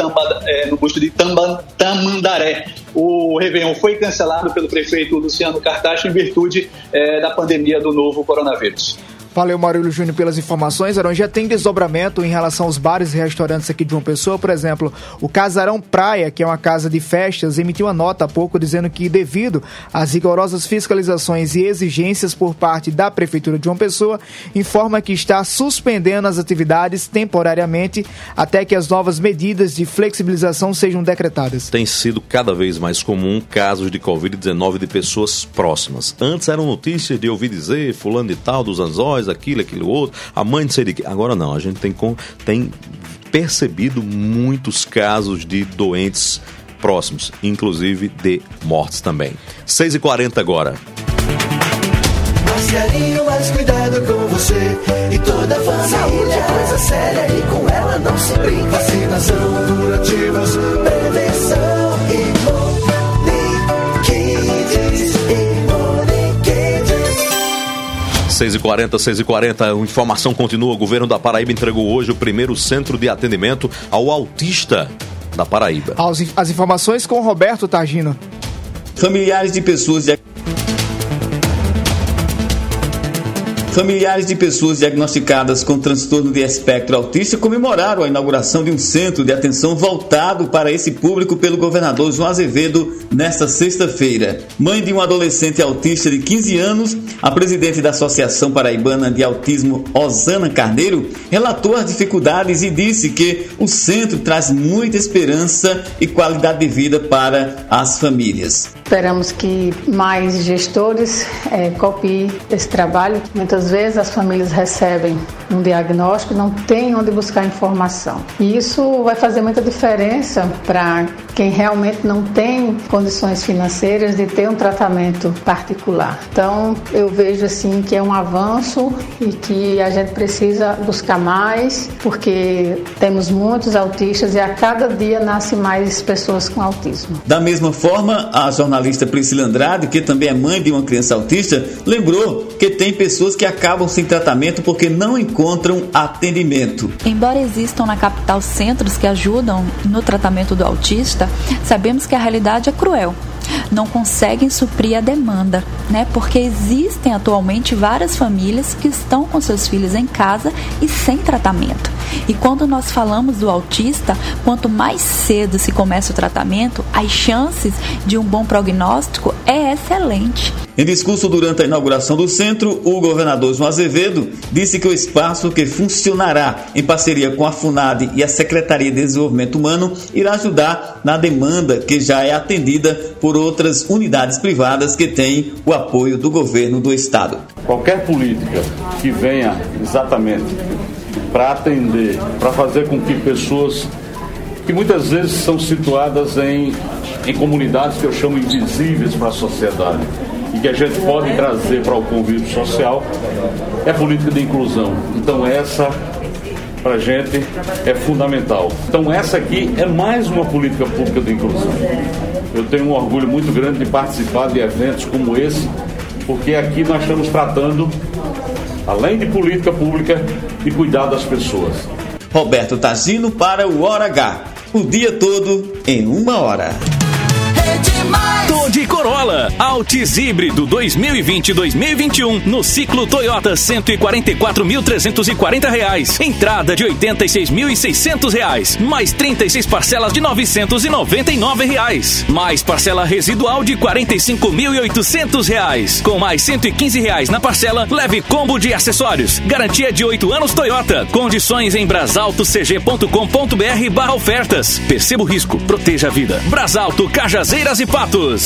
Tamandaré. O Réveillon foi cancelado pelo prefeito Luciano Cartacho em virtude da pandemia do novo coronavírus. Valeu, Maurílio Júnior, pelas informações. Heron, já tem desdobramento em relação aos bares e restaurantes aqui de João Pessoa. Por exemplo, o Casarão Praia, que é uma casa de festas, emitiu uma nota há pouco dizendo que, devido às rigorosas fiscalizações e exigências por parte da Prefeitura de João Pessoa, informa que está suspendendo as atividades temporariamente até que as novas medidas de flexibilização sejam decretadas. Tem sido cada vez mais comum casos de Covid-19 de pessoas próximas. Antes eram notícias de ouvir dizer fulano de tal, dos Anzóis, aquilo outro, a mãe de sei de que. Agora não, a gente tem percebido muitos casos de doentes próximos, inclusive de mortes também. 6h40 agora. Mais carinho, mais cuidado com você e toda a família. Saúde é coisa séria e com ela não se brinca. Vacinação, curativos, prevenção e 6h40, a informação continua. O governo da Paraíba entregou hoje o primeiro centro de atendimento ao autista da Paraíba. As informações com o Roberto Targino. Familiares de pessoas Familiares de pessoas diagnosticadas com transtorno de espectro autista comemoraram a inauguração de um centro de atenção voltado para esse público pelo governador João Azevedo nesta sexta-feira. Mãe de um adolescente autista de 15 anos, a presidente da Associação Paraibana de Autismo, Osana Carneiro, relatou as dificuldades e disse que o centro traz muita esperança e qualidade de vida para as famílias. Esperamos que mais gestores copiem esse trabalho. Muitas vezes as famílias recebem um diagnóstico e não têm onde buscar informação. E isso vai fazer muita diferença para quem realmente não tem condições financeiras de ter um tratamento particular. Então, eu vejo assim que é um avanço e que a gente precisa buscar mais, porque temos muitos autistas e a cada dia nascem mais pessoas com autismo. Da mesma forma, a jornalista Priscila Andrade, que também é mãe de uma criança autista, lembrou que tem pessoas que acabam sem tratamento porque não encontram atendimento. Embora existam na capital centros que ajudam no tratamento do autista, sabemos que a realidade é cruel. Não conseguem suprir a demanda, né? Porque existem atualmente várias famílias que estão com seus filhos em casa e sem tratamento. E quando nós falamos do autista, quanto mais cedo se começa o tratamento, as chances de um bom prognóstico é excelente. Em discurso durante a inauguração do centro, o governador João Azevedo disse que o espaço, que funcionará em parceria com a FUNAD e a Secretaria de Desenvolvimento Humano, irá ajudar na demanda que já é atendida por outras unidades privadas que têm o apoio do governo do estado. Qualquer política que venha exatamente para atender, para fazer com que pessoas que muitas vezes são situadas em comunidades que eu chamo invisíveis para a sociedade e que a gente pode trazer para o convívio social, é política de inclusão. Então essa, para a gente, é fundamental. Então essa aqui é mais uma política pública de inclusão. Eu tenho um orgulho muito grande de participar de eventos como esse, porque aqui nós estamos tratando, além de política pública, de cuidar das pessoas. Roberto Tagino para o Hora H. O dia todo em 1 hora. Todi Corolla, Altis híbrido 2020-2021 no ciclo Toyota, R$144.340. Entrada de R$86.600, mais 36 parcelas de R$999, mais parcela residual de R$45.800. Com mais R$115 na parcela, leve combo de acessórios. Garantia de 8 anos Toyota. Condições em brasaltocg.com.br/ofertas. Perceba o risco, proteja a vida. Brasalto, Cajazeiras e Patos.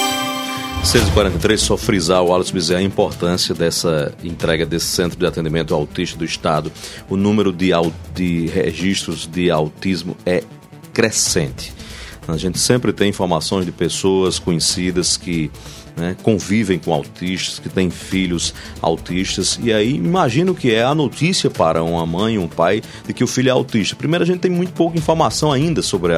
6h43, só frisar o Alisson Bezerra a importância dessa entrega desse centro de atendimento autista do estado. O número de registros de autismo é crescente. A gente sempre tem informações de pessoas conhecidas que convivem com autistas, que têm filhos autistas, e aí imagino que é a notícia para uma mãe, um pai, de que o filho é autista. Primeiro, a gente tem muito pouca informação ainda sobre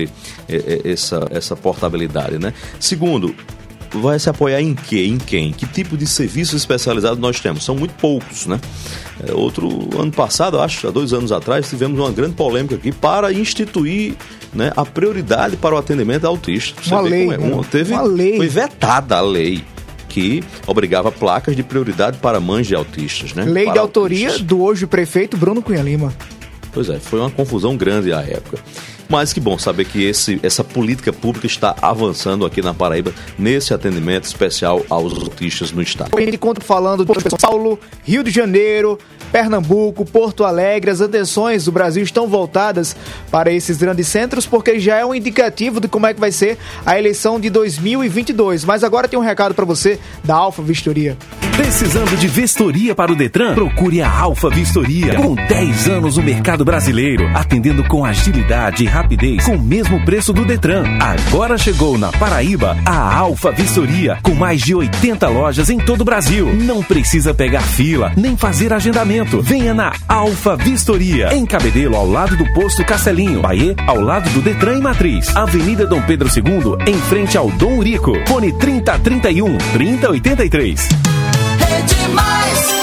essa portabilidade, né? Segundo, vai se apoiar em quê? Em quem? Que tipo de serviço especializado nós temos? São muito poucos, né? Ano passado, acho, há 2 anos atrás, tivemos uma grande polêmica aqui para instituir, né, a prioridade para o atendimento autista. Uma lei. Foi vetada a lei que obrigava placas de prioridade para mães de autistas, né? Lei de autoria do hoje prefeito Bruno Cunha Lima. Pois é, foi uma confusão grande à época. Mas que bom saber que essa política pública está avançando aqui na Paraíba nesse atendimento especial aos autistas no estado. A gente conta falando de São Paulo, Rio de Janeiro, Pernambuco, Porto Alegre. As atenções do Brasil estão voltadas para esses grandes centros porque já é um indicativo de como é que vai ser a eleição de 2022. Mas agora tem um recado para você da Alfa Vistoria. Precisando de vistoria para o Detran? Procure a Alfa Vistoria. Com 10 anos no mercado brasileiro, atendendo com agilidade e rapidez, com o mesmo preço do Detran. Agora chegou na Paraíba a Alfa Vistoria, com mais de 80 lojas em todo o Brasil. Não precisa pegar fila, nem fazer agendamento. Venha na Alfa Vistoria, em Cabedelo, ao lado do posto Castelinho. Bahia, ao lado do Detran e Matriz. Avenida Dom Pedro II, em frente ao Dom Urico. Fone 3031-3083.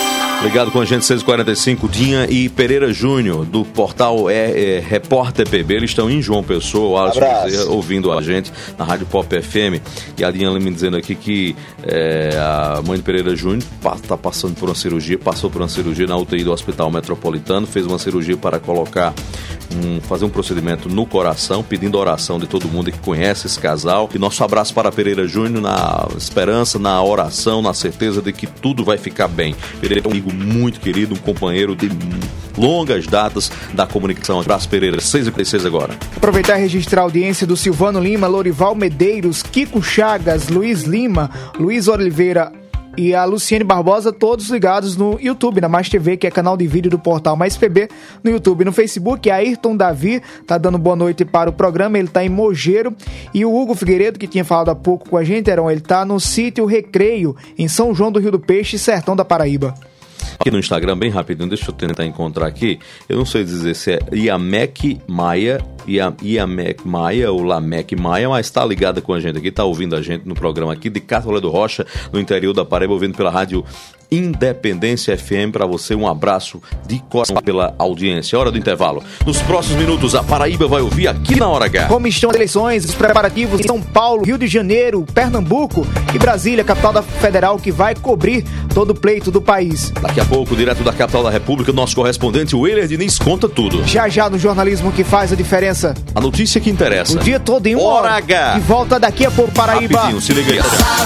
Ligado com a gente, 6h45, Dinha e Pereira Júnior, do portal Repórter PB. Eles estão em João Pessoa, o Alisson Bezerra, ouvindo a gente na Rádio Pop FM. E a Dinha me dizendo aqui que a mãe de Pereira Júnior está passando por uma cirurgia, passou por uma cirurgia na UTI do Hospital Metropolitano, fez uma cirurgia para fazer um procedimento no coração, pedindo a oração de todo mundo que conhece esse casal. E nosso abraço para Pereira Júnior, na esperança, na oração, na certeza de que tudo vai ficar bem. Pereira é um amigo muito querido, um companheiro de longas datas da comunicação. Abraço, Pereira. 6h46 agora. Aproveitar e registrar a audiência do Silvano Lima, Lorival Medeiros, Kiko Chagas, Luiz Lima, Luiz Oliveira e a Luciene Barbosa, todos ligados no YouTube, na Mais TV, que é canal de vídeo do portal Mais PB, no YouTube. No Facebook, Ayrton Davi tá dando boa noite para o programa, ele tá em Mogeiro. E o Hugo Figueiredo, que tinha falado há pouco com a gente, ele tá no sítio Recreio, em São João do Rio do Peixe, Sertão da Paraíba. Aqui no Instagram, bem rapidinho, deixa eu tentar encontrar aqui. Eu não sei dizer se é Iamek Maia, Iamek Maia ou Lamek Maia, mas está ligada com a gente aqui, está ouvindo a gente no programa aqui de Cátola do Rocha, no interior da Paraíba, ouvindo pela rádio Independência FM. Para você, um abraço de coração pela audiência. Hora do intervalo. Nos próximos minutos, a Paraíba vai ouvir aqui na Hora H. Como estão as eleições, os preparativos em São Paulo, Rio de Janeiro, Pernambuco e Brasília, capital da Federal, que vai cobrir todo o pleito do país. Daqui a pouco, direto da capital da República, nosso correspondente Weiler Diniz conta tudo. Já no jornalismo que faz a diferença. A notícia que interessa. O dia todo em uma Hora H. E volta daqui a pouco, Paraíba. Rapidinho, se liga aí.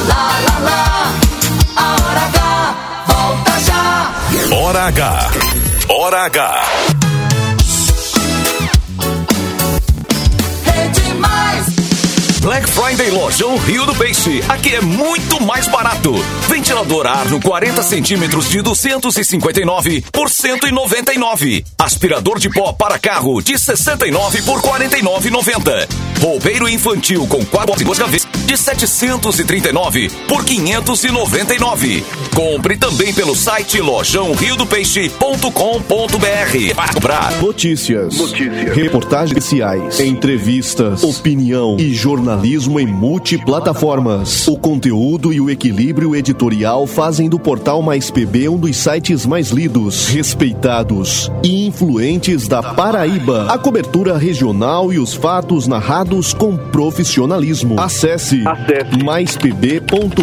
A Hora H volta já. Hora H. Hora H. Rede Mais. Black Friday Lojão Rio do Peixe. Aqui é muito mais barato. Ventilador Arno 40 centímetros de 259 por 199. Aspirador de pó para carro de 69 por 49,90. Roupeiro infantil com 4 gavetas de 739 por 599. Compre também pelo site lojãoriodopeixe.com.br. Notícias, reportagens especiais, entrevistas, opinião e jornalismo em multiplataformas. O conteúdo e o equilíbrio editorial fazem do portal Mais PB um dos sites mais lidos, respeitados e influentes da Paraíba. A cobertura regional e os fatos narrados com profissionalismo. Acesse maispb.com.br.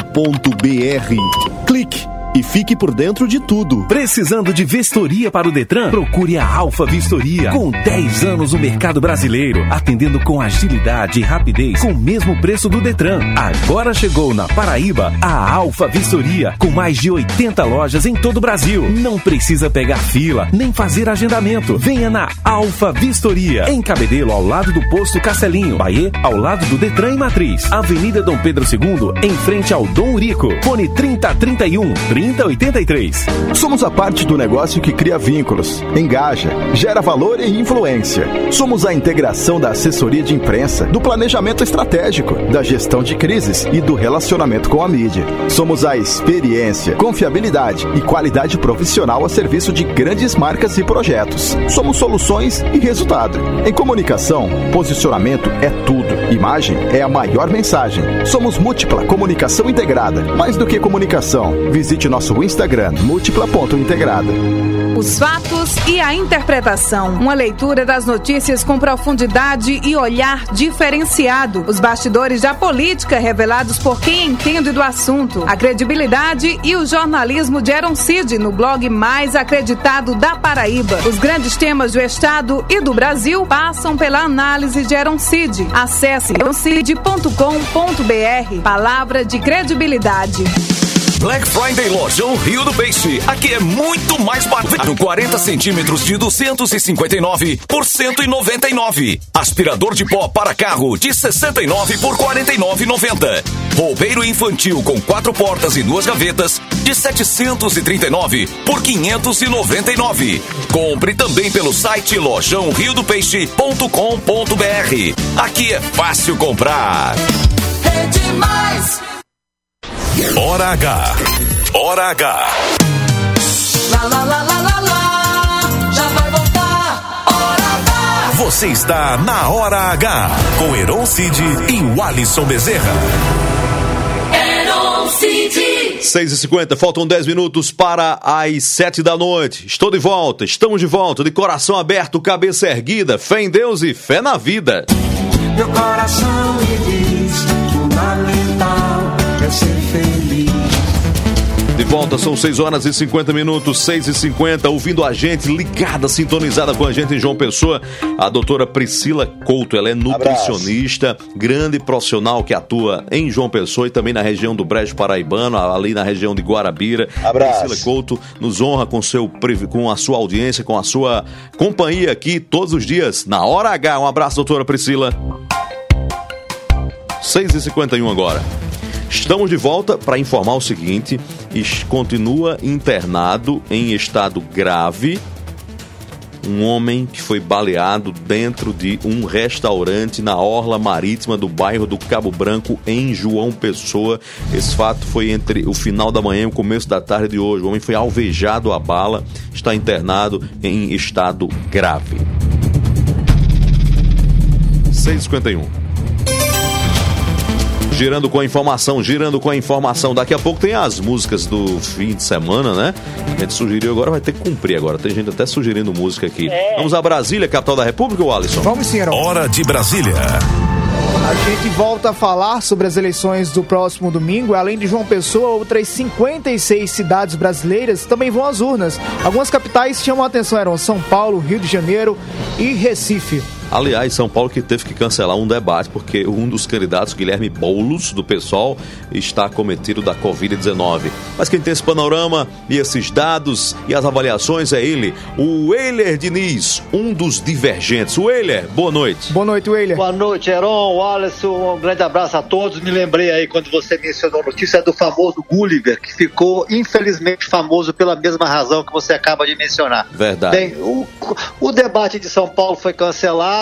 Clique e fique por dentro de tudo. Precisando de vistoria para o Detran? Procure a Alfa Vistoria. Com 10 anos no mercado brasileiro, atendendo com agilidade e rapidez, com o mesmo preço do Detran. Agora chegou na Paraíba a Alfa Vistoria, com mais de 80 lojas em todo o Brasil. Não precisa pegar fila, nem fazer agendamento. Venha na Alfa Vistoria, em Cabedelo, ao lado do posto Castelinho. Bahia, ao lado do Detran e Matriz. Avenida Dom Pedro II, em frente ao Dom Urico. Fone 3031 3083. Somos a parte do negócio que cria vínculos, engaja, gera valor e influência. Somos a integração da assessoria de imprensa, do planejamento estratégico, da gestão de crises e do relacionamento com a mídia. Somos a experiência, confiabilidade e qualidade profissional a serviço de grandes marcas e projetos. Somos soluções e resultado. Em comunicação, posicionamento é tudo. Imagem é a maior mensagem. Somos Múltipla Comunicação Integrada. Mais do que comunicação, visite nosso Instagram, múltipla.integrada. Os fatos e a interpretação. Uma leitura das notícias com profundidade e olhar diferenciado. Os bastidores da política revelados por quem entende do assunto. A credibilidade e o jornalismo de Aaron Cid no blog mais acreditado da Paraíba. Os grandes temas do Estado e do Brasil passam pela análise de Aaron Cid. Acesse aroncid.com.br. Palavra de credibilidade. Black Friday Lojão Rio do Peixe. Aqui é muito mais barato. 40 centímetros de 259 por 199. Aspirador de pó para carro de 69 por 49,90. Roupeiro infantil com 4 portas e 2 gavetas de 739 por 599. Compre também pelo site lojãoriodopeixe.com.br. Aqui é fácil comprar. Rede Mais. Hora H. Hora H. Lá, lá, lá, lá, lá, lá. Já vai voltar. Hora H. Você está na Hora H. Com Aaron Cid e o Alisson Bezerra. Aaron Cid. 6h50, faltam 10 minutos para as 7 da noite. Estou de volta, estamos de volta, de coração aberto, cabeça erguida, fé em Deus e fé na vida. Meu coração me diz, fundamental é ser feliz. De volta, são 6h50, 6h50, ouvindo a gente, ligada, sintonizada com a gente em João Pessoa, a doutora Priscila Couto. Ela é nutricionista, grande profissional que atua em João Pessoa e também na região do Brejo Paraibano, ali na região de Guarabira. Priscila Couto nos honra com a sua audiência, com a sua companhia aqui todos os dias, na Hora H. Um abraço, doutora Priscila. 6h51 agora. Estamos de volta para informar o seguinte: continua internado em estado grave um homem que foi baleado dentro de um restaurante na orla marítima do bairro do Cabo Branco, em João Pessoa. Esse fato foi entre o final da manhã e o começo da tarde de hoje. O homem foi alvejado a bala, está internado em estado grave. 6h51. Girando com a informação. Daqui a pouco tem as músicas do fim de semana, né? A gente sugeriu agora, vai ter que cumprir agora. Tem gente até sugerindo música aqui. Vamos a Brasília, capital da República, o Alisson? Vamos sim, Heron. Hora de Brasília. A gente volta a falar sobre as eleições do próximo domingo. Além de João Pessoa, outras 56 cidades brasileiras também vão às urnas. Algumas capitais chamam a atenção, eram São Paulo, Rio de Janeiro e Recife. Aliás, São Paulo que teve que cancelar um debate porque um dos candidatos, Guilherme Boulos, do PSOL, está acometido da Covid-19. Mas quem tem esse panorama e esses dados e as avaliações é ele, o Weiler Diniz, um dos divergentes. Weiler, boa noite. Boa noite, Weiler. Boa noite, Heron, Alisson, um grande abraço a todos. Me lembrei aí quando você mencionou a notícia do famoso Gulliver, que ficou infelizmente famoso pela mesma razão que você acaba de mencionar. Verdade. Bem, o debate de São Paulo foi cancelado.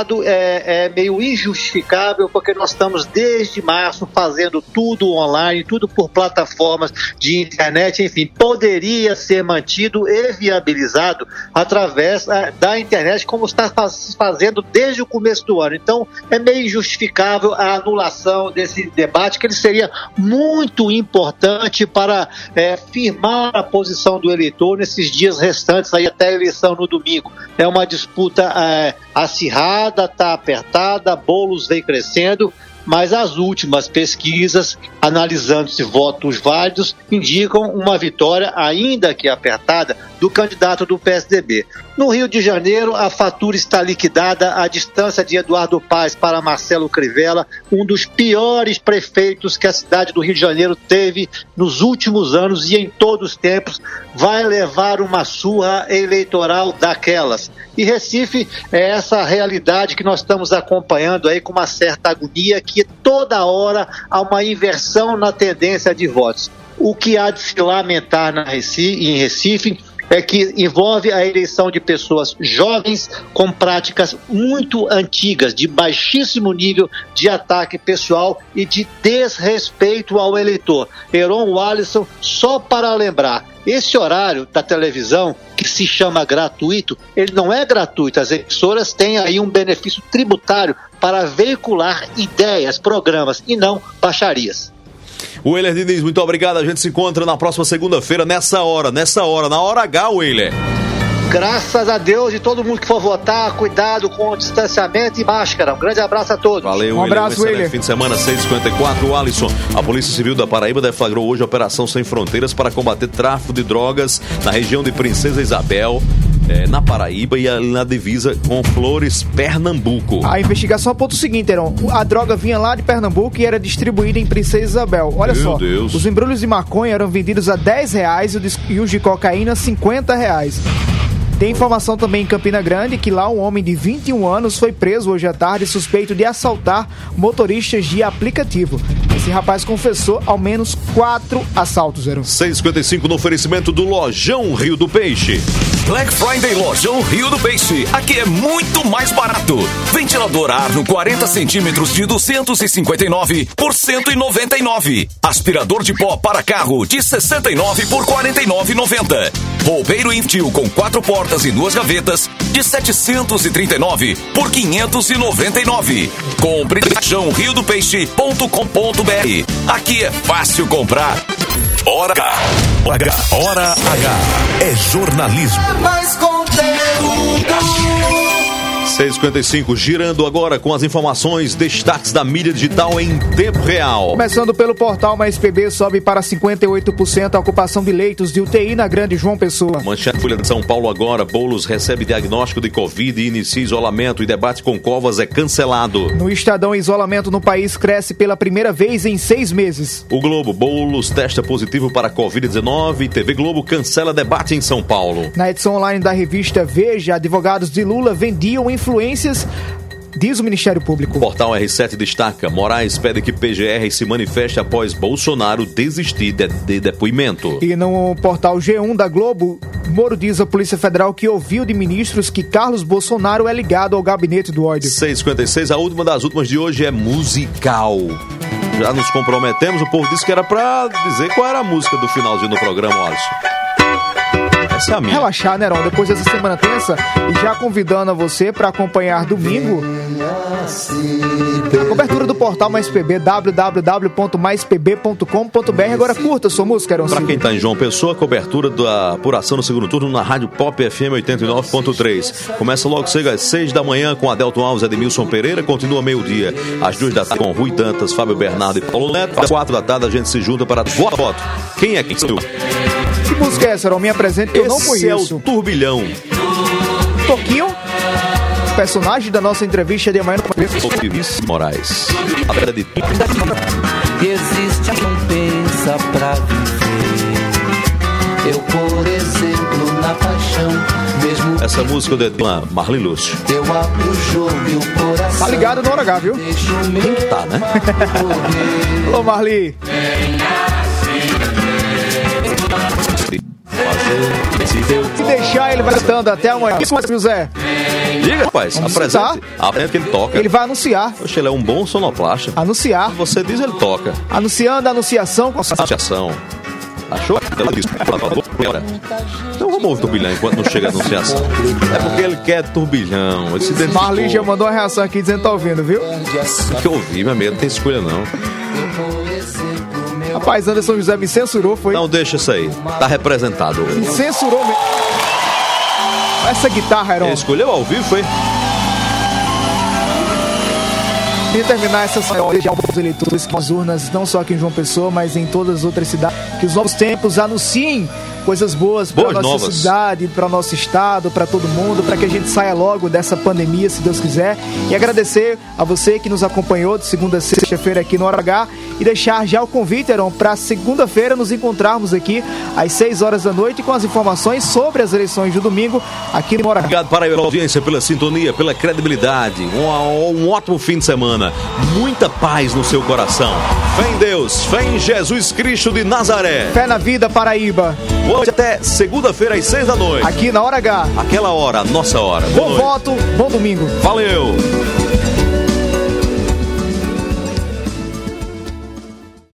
É meio injustificável, porque nós estamos desde março fazendo tudo online, tudo por plataformas de internet, enfim, poderia ser mantido e viabilizado através da internet, como está fazendo desde o começo do ano. Então é meio injustificável a anulação desse debate, que ele seria muito importante para firmar a posição do eleitor nesses dias restantes aí até a eleição no domingo. É uma disputa acirrada, está apertada, Boulos vem crescendo, mas as últimas pesquisas, analisando-se votos válidos, indicam uma vitória, ainda que apertada, do candidato do PSDB. No Rio de Janeiro, a fatura está liquidada. A distância de Eduardo Paes para Marcelo Crivella, um dos piores prefeitos que a cidade do Rio de Janeiro teve nos últimos anos e em todos os tempos, vai levar uma surra eleitoral daquelas. E Recife é essa realidade que nós estamos acompanhando aí com uma certa agonia, que toda hora há uma inversão na tendência de votos. O que há de se lamentar em Recife é que envolve a eleição de pessoas jovens com práticas muito antigas, de baixíssimo nível de ataque pessoal e de desrespeito ao eleitor. Heron, Alisson, só para lembrar, esse horário da televisão, que se chama gratuito, ele não é gratuito. As emissoras têm aí um benefício tributário para veicular ideias, programas e não baixarias. Weiler Diniz, muito obrigado. A gente se encontra na próxima segunda-feira, nessa hora, na Hora H, Weiler. Graças a Deus, e todo mundo que for votar, cuidado com o distanciamento e máscara. Um grande abraço a todos. Valeu, um abraço, Weiler. Fim de semana, 6h54. O Alisson, a Polícia Civil da Paraíba deflagrou hoje a Operação Sem Fronteiras para combater tráfico de drogas na região de Princesa Isabel, na Paraíba, e na divisa com Flores, Pernambuco. A investigação aponta o seguinte, Heron: a droga vinha lá de Pernambuco e era distribuída em Princesa Isabel. Olha Meu só, Deus. Os embrulhos de maconha eram vendidos a R$10 e os de cocaína a R$50. Tem informação também em Campina Grande que lá um homem de 21 anos foi preso hoje à tarde suspeito de assaltar motoristas de aplicativo. Esse rapaz confessou ao menos 4 assaltos. 6h55 no oferecimento do Lojão Rio do Peixe. Black Friday Lojão Rio do Peixe. Aqui é muito mais barato. Ventilador Arno 40 centímetros de 259 por 199. Aspirador de pó para carro de 69 por 49,90. Roupeiro infantil com 4 portas e 2 gavetas de 739 por 599. Compre no lojãoriodopeixe.com.br. Aqui é fácil comprar. comprar. Hora H. Hora H. É jornalismo. Mais conteúdo. 6h55, girando agora com as informações, destaques da mídia digital em tempo real. Começando pelo portal Mais PB, sobe para 58% a ocupação de leitos de UTI na Grande João Pessoa. Manchete Folha de São Paulo agora, Boulos recebe diagnóstico de Covid e inicia isolamento e debate com Covas é cancelado. No Estadão, isolamento no país cresce pela primeira vez em 6 meses. O Globo, Boulos testa positivo para Covid-19 e TV Globo cancela debate em São Paulo. Na edição online da revista Veja, advogados de Lula vendiam influências, diz o Ministério Público. O portal R7 destaca: Moraes pede que PGR se manifeste após Bolsonaro desistir de depoimento. E no portal G1 da Globo, Moro diz à Polícia Federal que ouviu de ministros que Carlos Bolsonaro é ligado ao gabinete do ódio. 6h56, a última das últimas de hoje é musical. Já nos comprometemos, o povo disse que era pra dizer qual era a música do finalzinho do programa, Alisson. Essa é a minha. Relaxar, né, Heron? Depois dessa semana tensa, e já convidando a você para acompanhar domingo a cobertura do portal Mais PB, www.maispb.com.br. Agora curta a sua música, Heron. Para quem tá em João Pessoa, a cobertura da apuração no segundo turno na Rádio Pop FM 89.3. Começa logo cedo às 6 da manhã com Adelton Alves e Edmilson Pereira, continua meio-dia às 2 da tarde com Rui Dantas, Fábio Bernardo e Paulo Neto. Às 4 da tarde a gente se junta para boa foto. Quem é que tu? Que música é essa, Heron? Me apresente que eu não conheço. Esse é o Turbilhão. Toquinho, personagem da nossa entrevista de amanhã no Moraes. Existe a recompensa pra viver. Eu, por exemplo, na paixão, mesmo. Essa música de Marli Lúcio. Eu abro o jogo e o coração. Tá ligado no Hora H, viu? Quem que tá, né? Alô, Marli. Se deixar, ele vai cantando até amanhã. Isso, José. Diga, rapaz, apresente que ele toca. Ele vai anunciar. Poxa, ele é um bom sonoplasta. Anunciar. Você diz, ele toca. Anunciando a anunciação. Anunciação. Achou? Então vamos ouvir turbilhão enquanto não chega a anunciação. É porque ele quer turbilhão. Ele se identificou. Marli já mandou uma reação aqui dizendo que tá ouvindo, viu? Tem que ouvir, meu amigo, não tem escolha não. Rapaz, Anderson José me censurou, foi? Não, deixa isso aí. Tá representado. Me censurou mesmo. Essa guitarra, Heron. Ele escolheu ao vivo, foi? E terminar essa saída de alguns eleitores com as urnas, não só aqui em João Pessoa, mas em todas as outras cidades, que os novos tempos anunciem coisas boas para a nossa cidade, para o nosso estado, para todo mundo, para que a gente saia logo dessa pandemia, se Deus quiser. E agradecer a você que nos acompanhou de segunda a sexta-feira aqui no Hora H e deixar já o convite, Heron, para segunda-feira nos encontrarmos aqui às 6 horas da noite com as informações sobre as eleições do domingo aqui no Hora H. Obrigado para a audiência, pela sintonia, pela credibilidade. Um ótimo fim de semana. Muita paz no seu coração. Fé em Deus, fé em Jesus Cristo de Nazaré. Fé na vida, Paraíba. Hoje até segunda-feira às 6 da noite. Aqui na Hora H. Aquela hora, nossa hora. Bom voto, bom domingo. Valeu.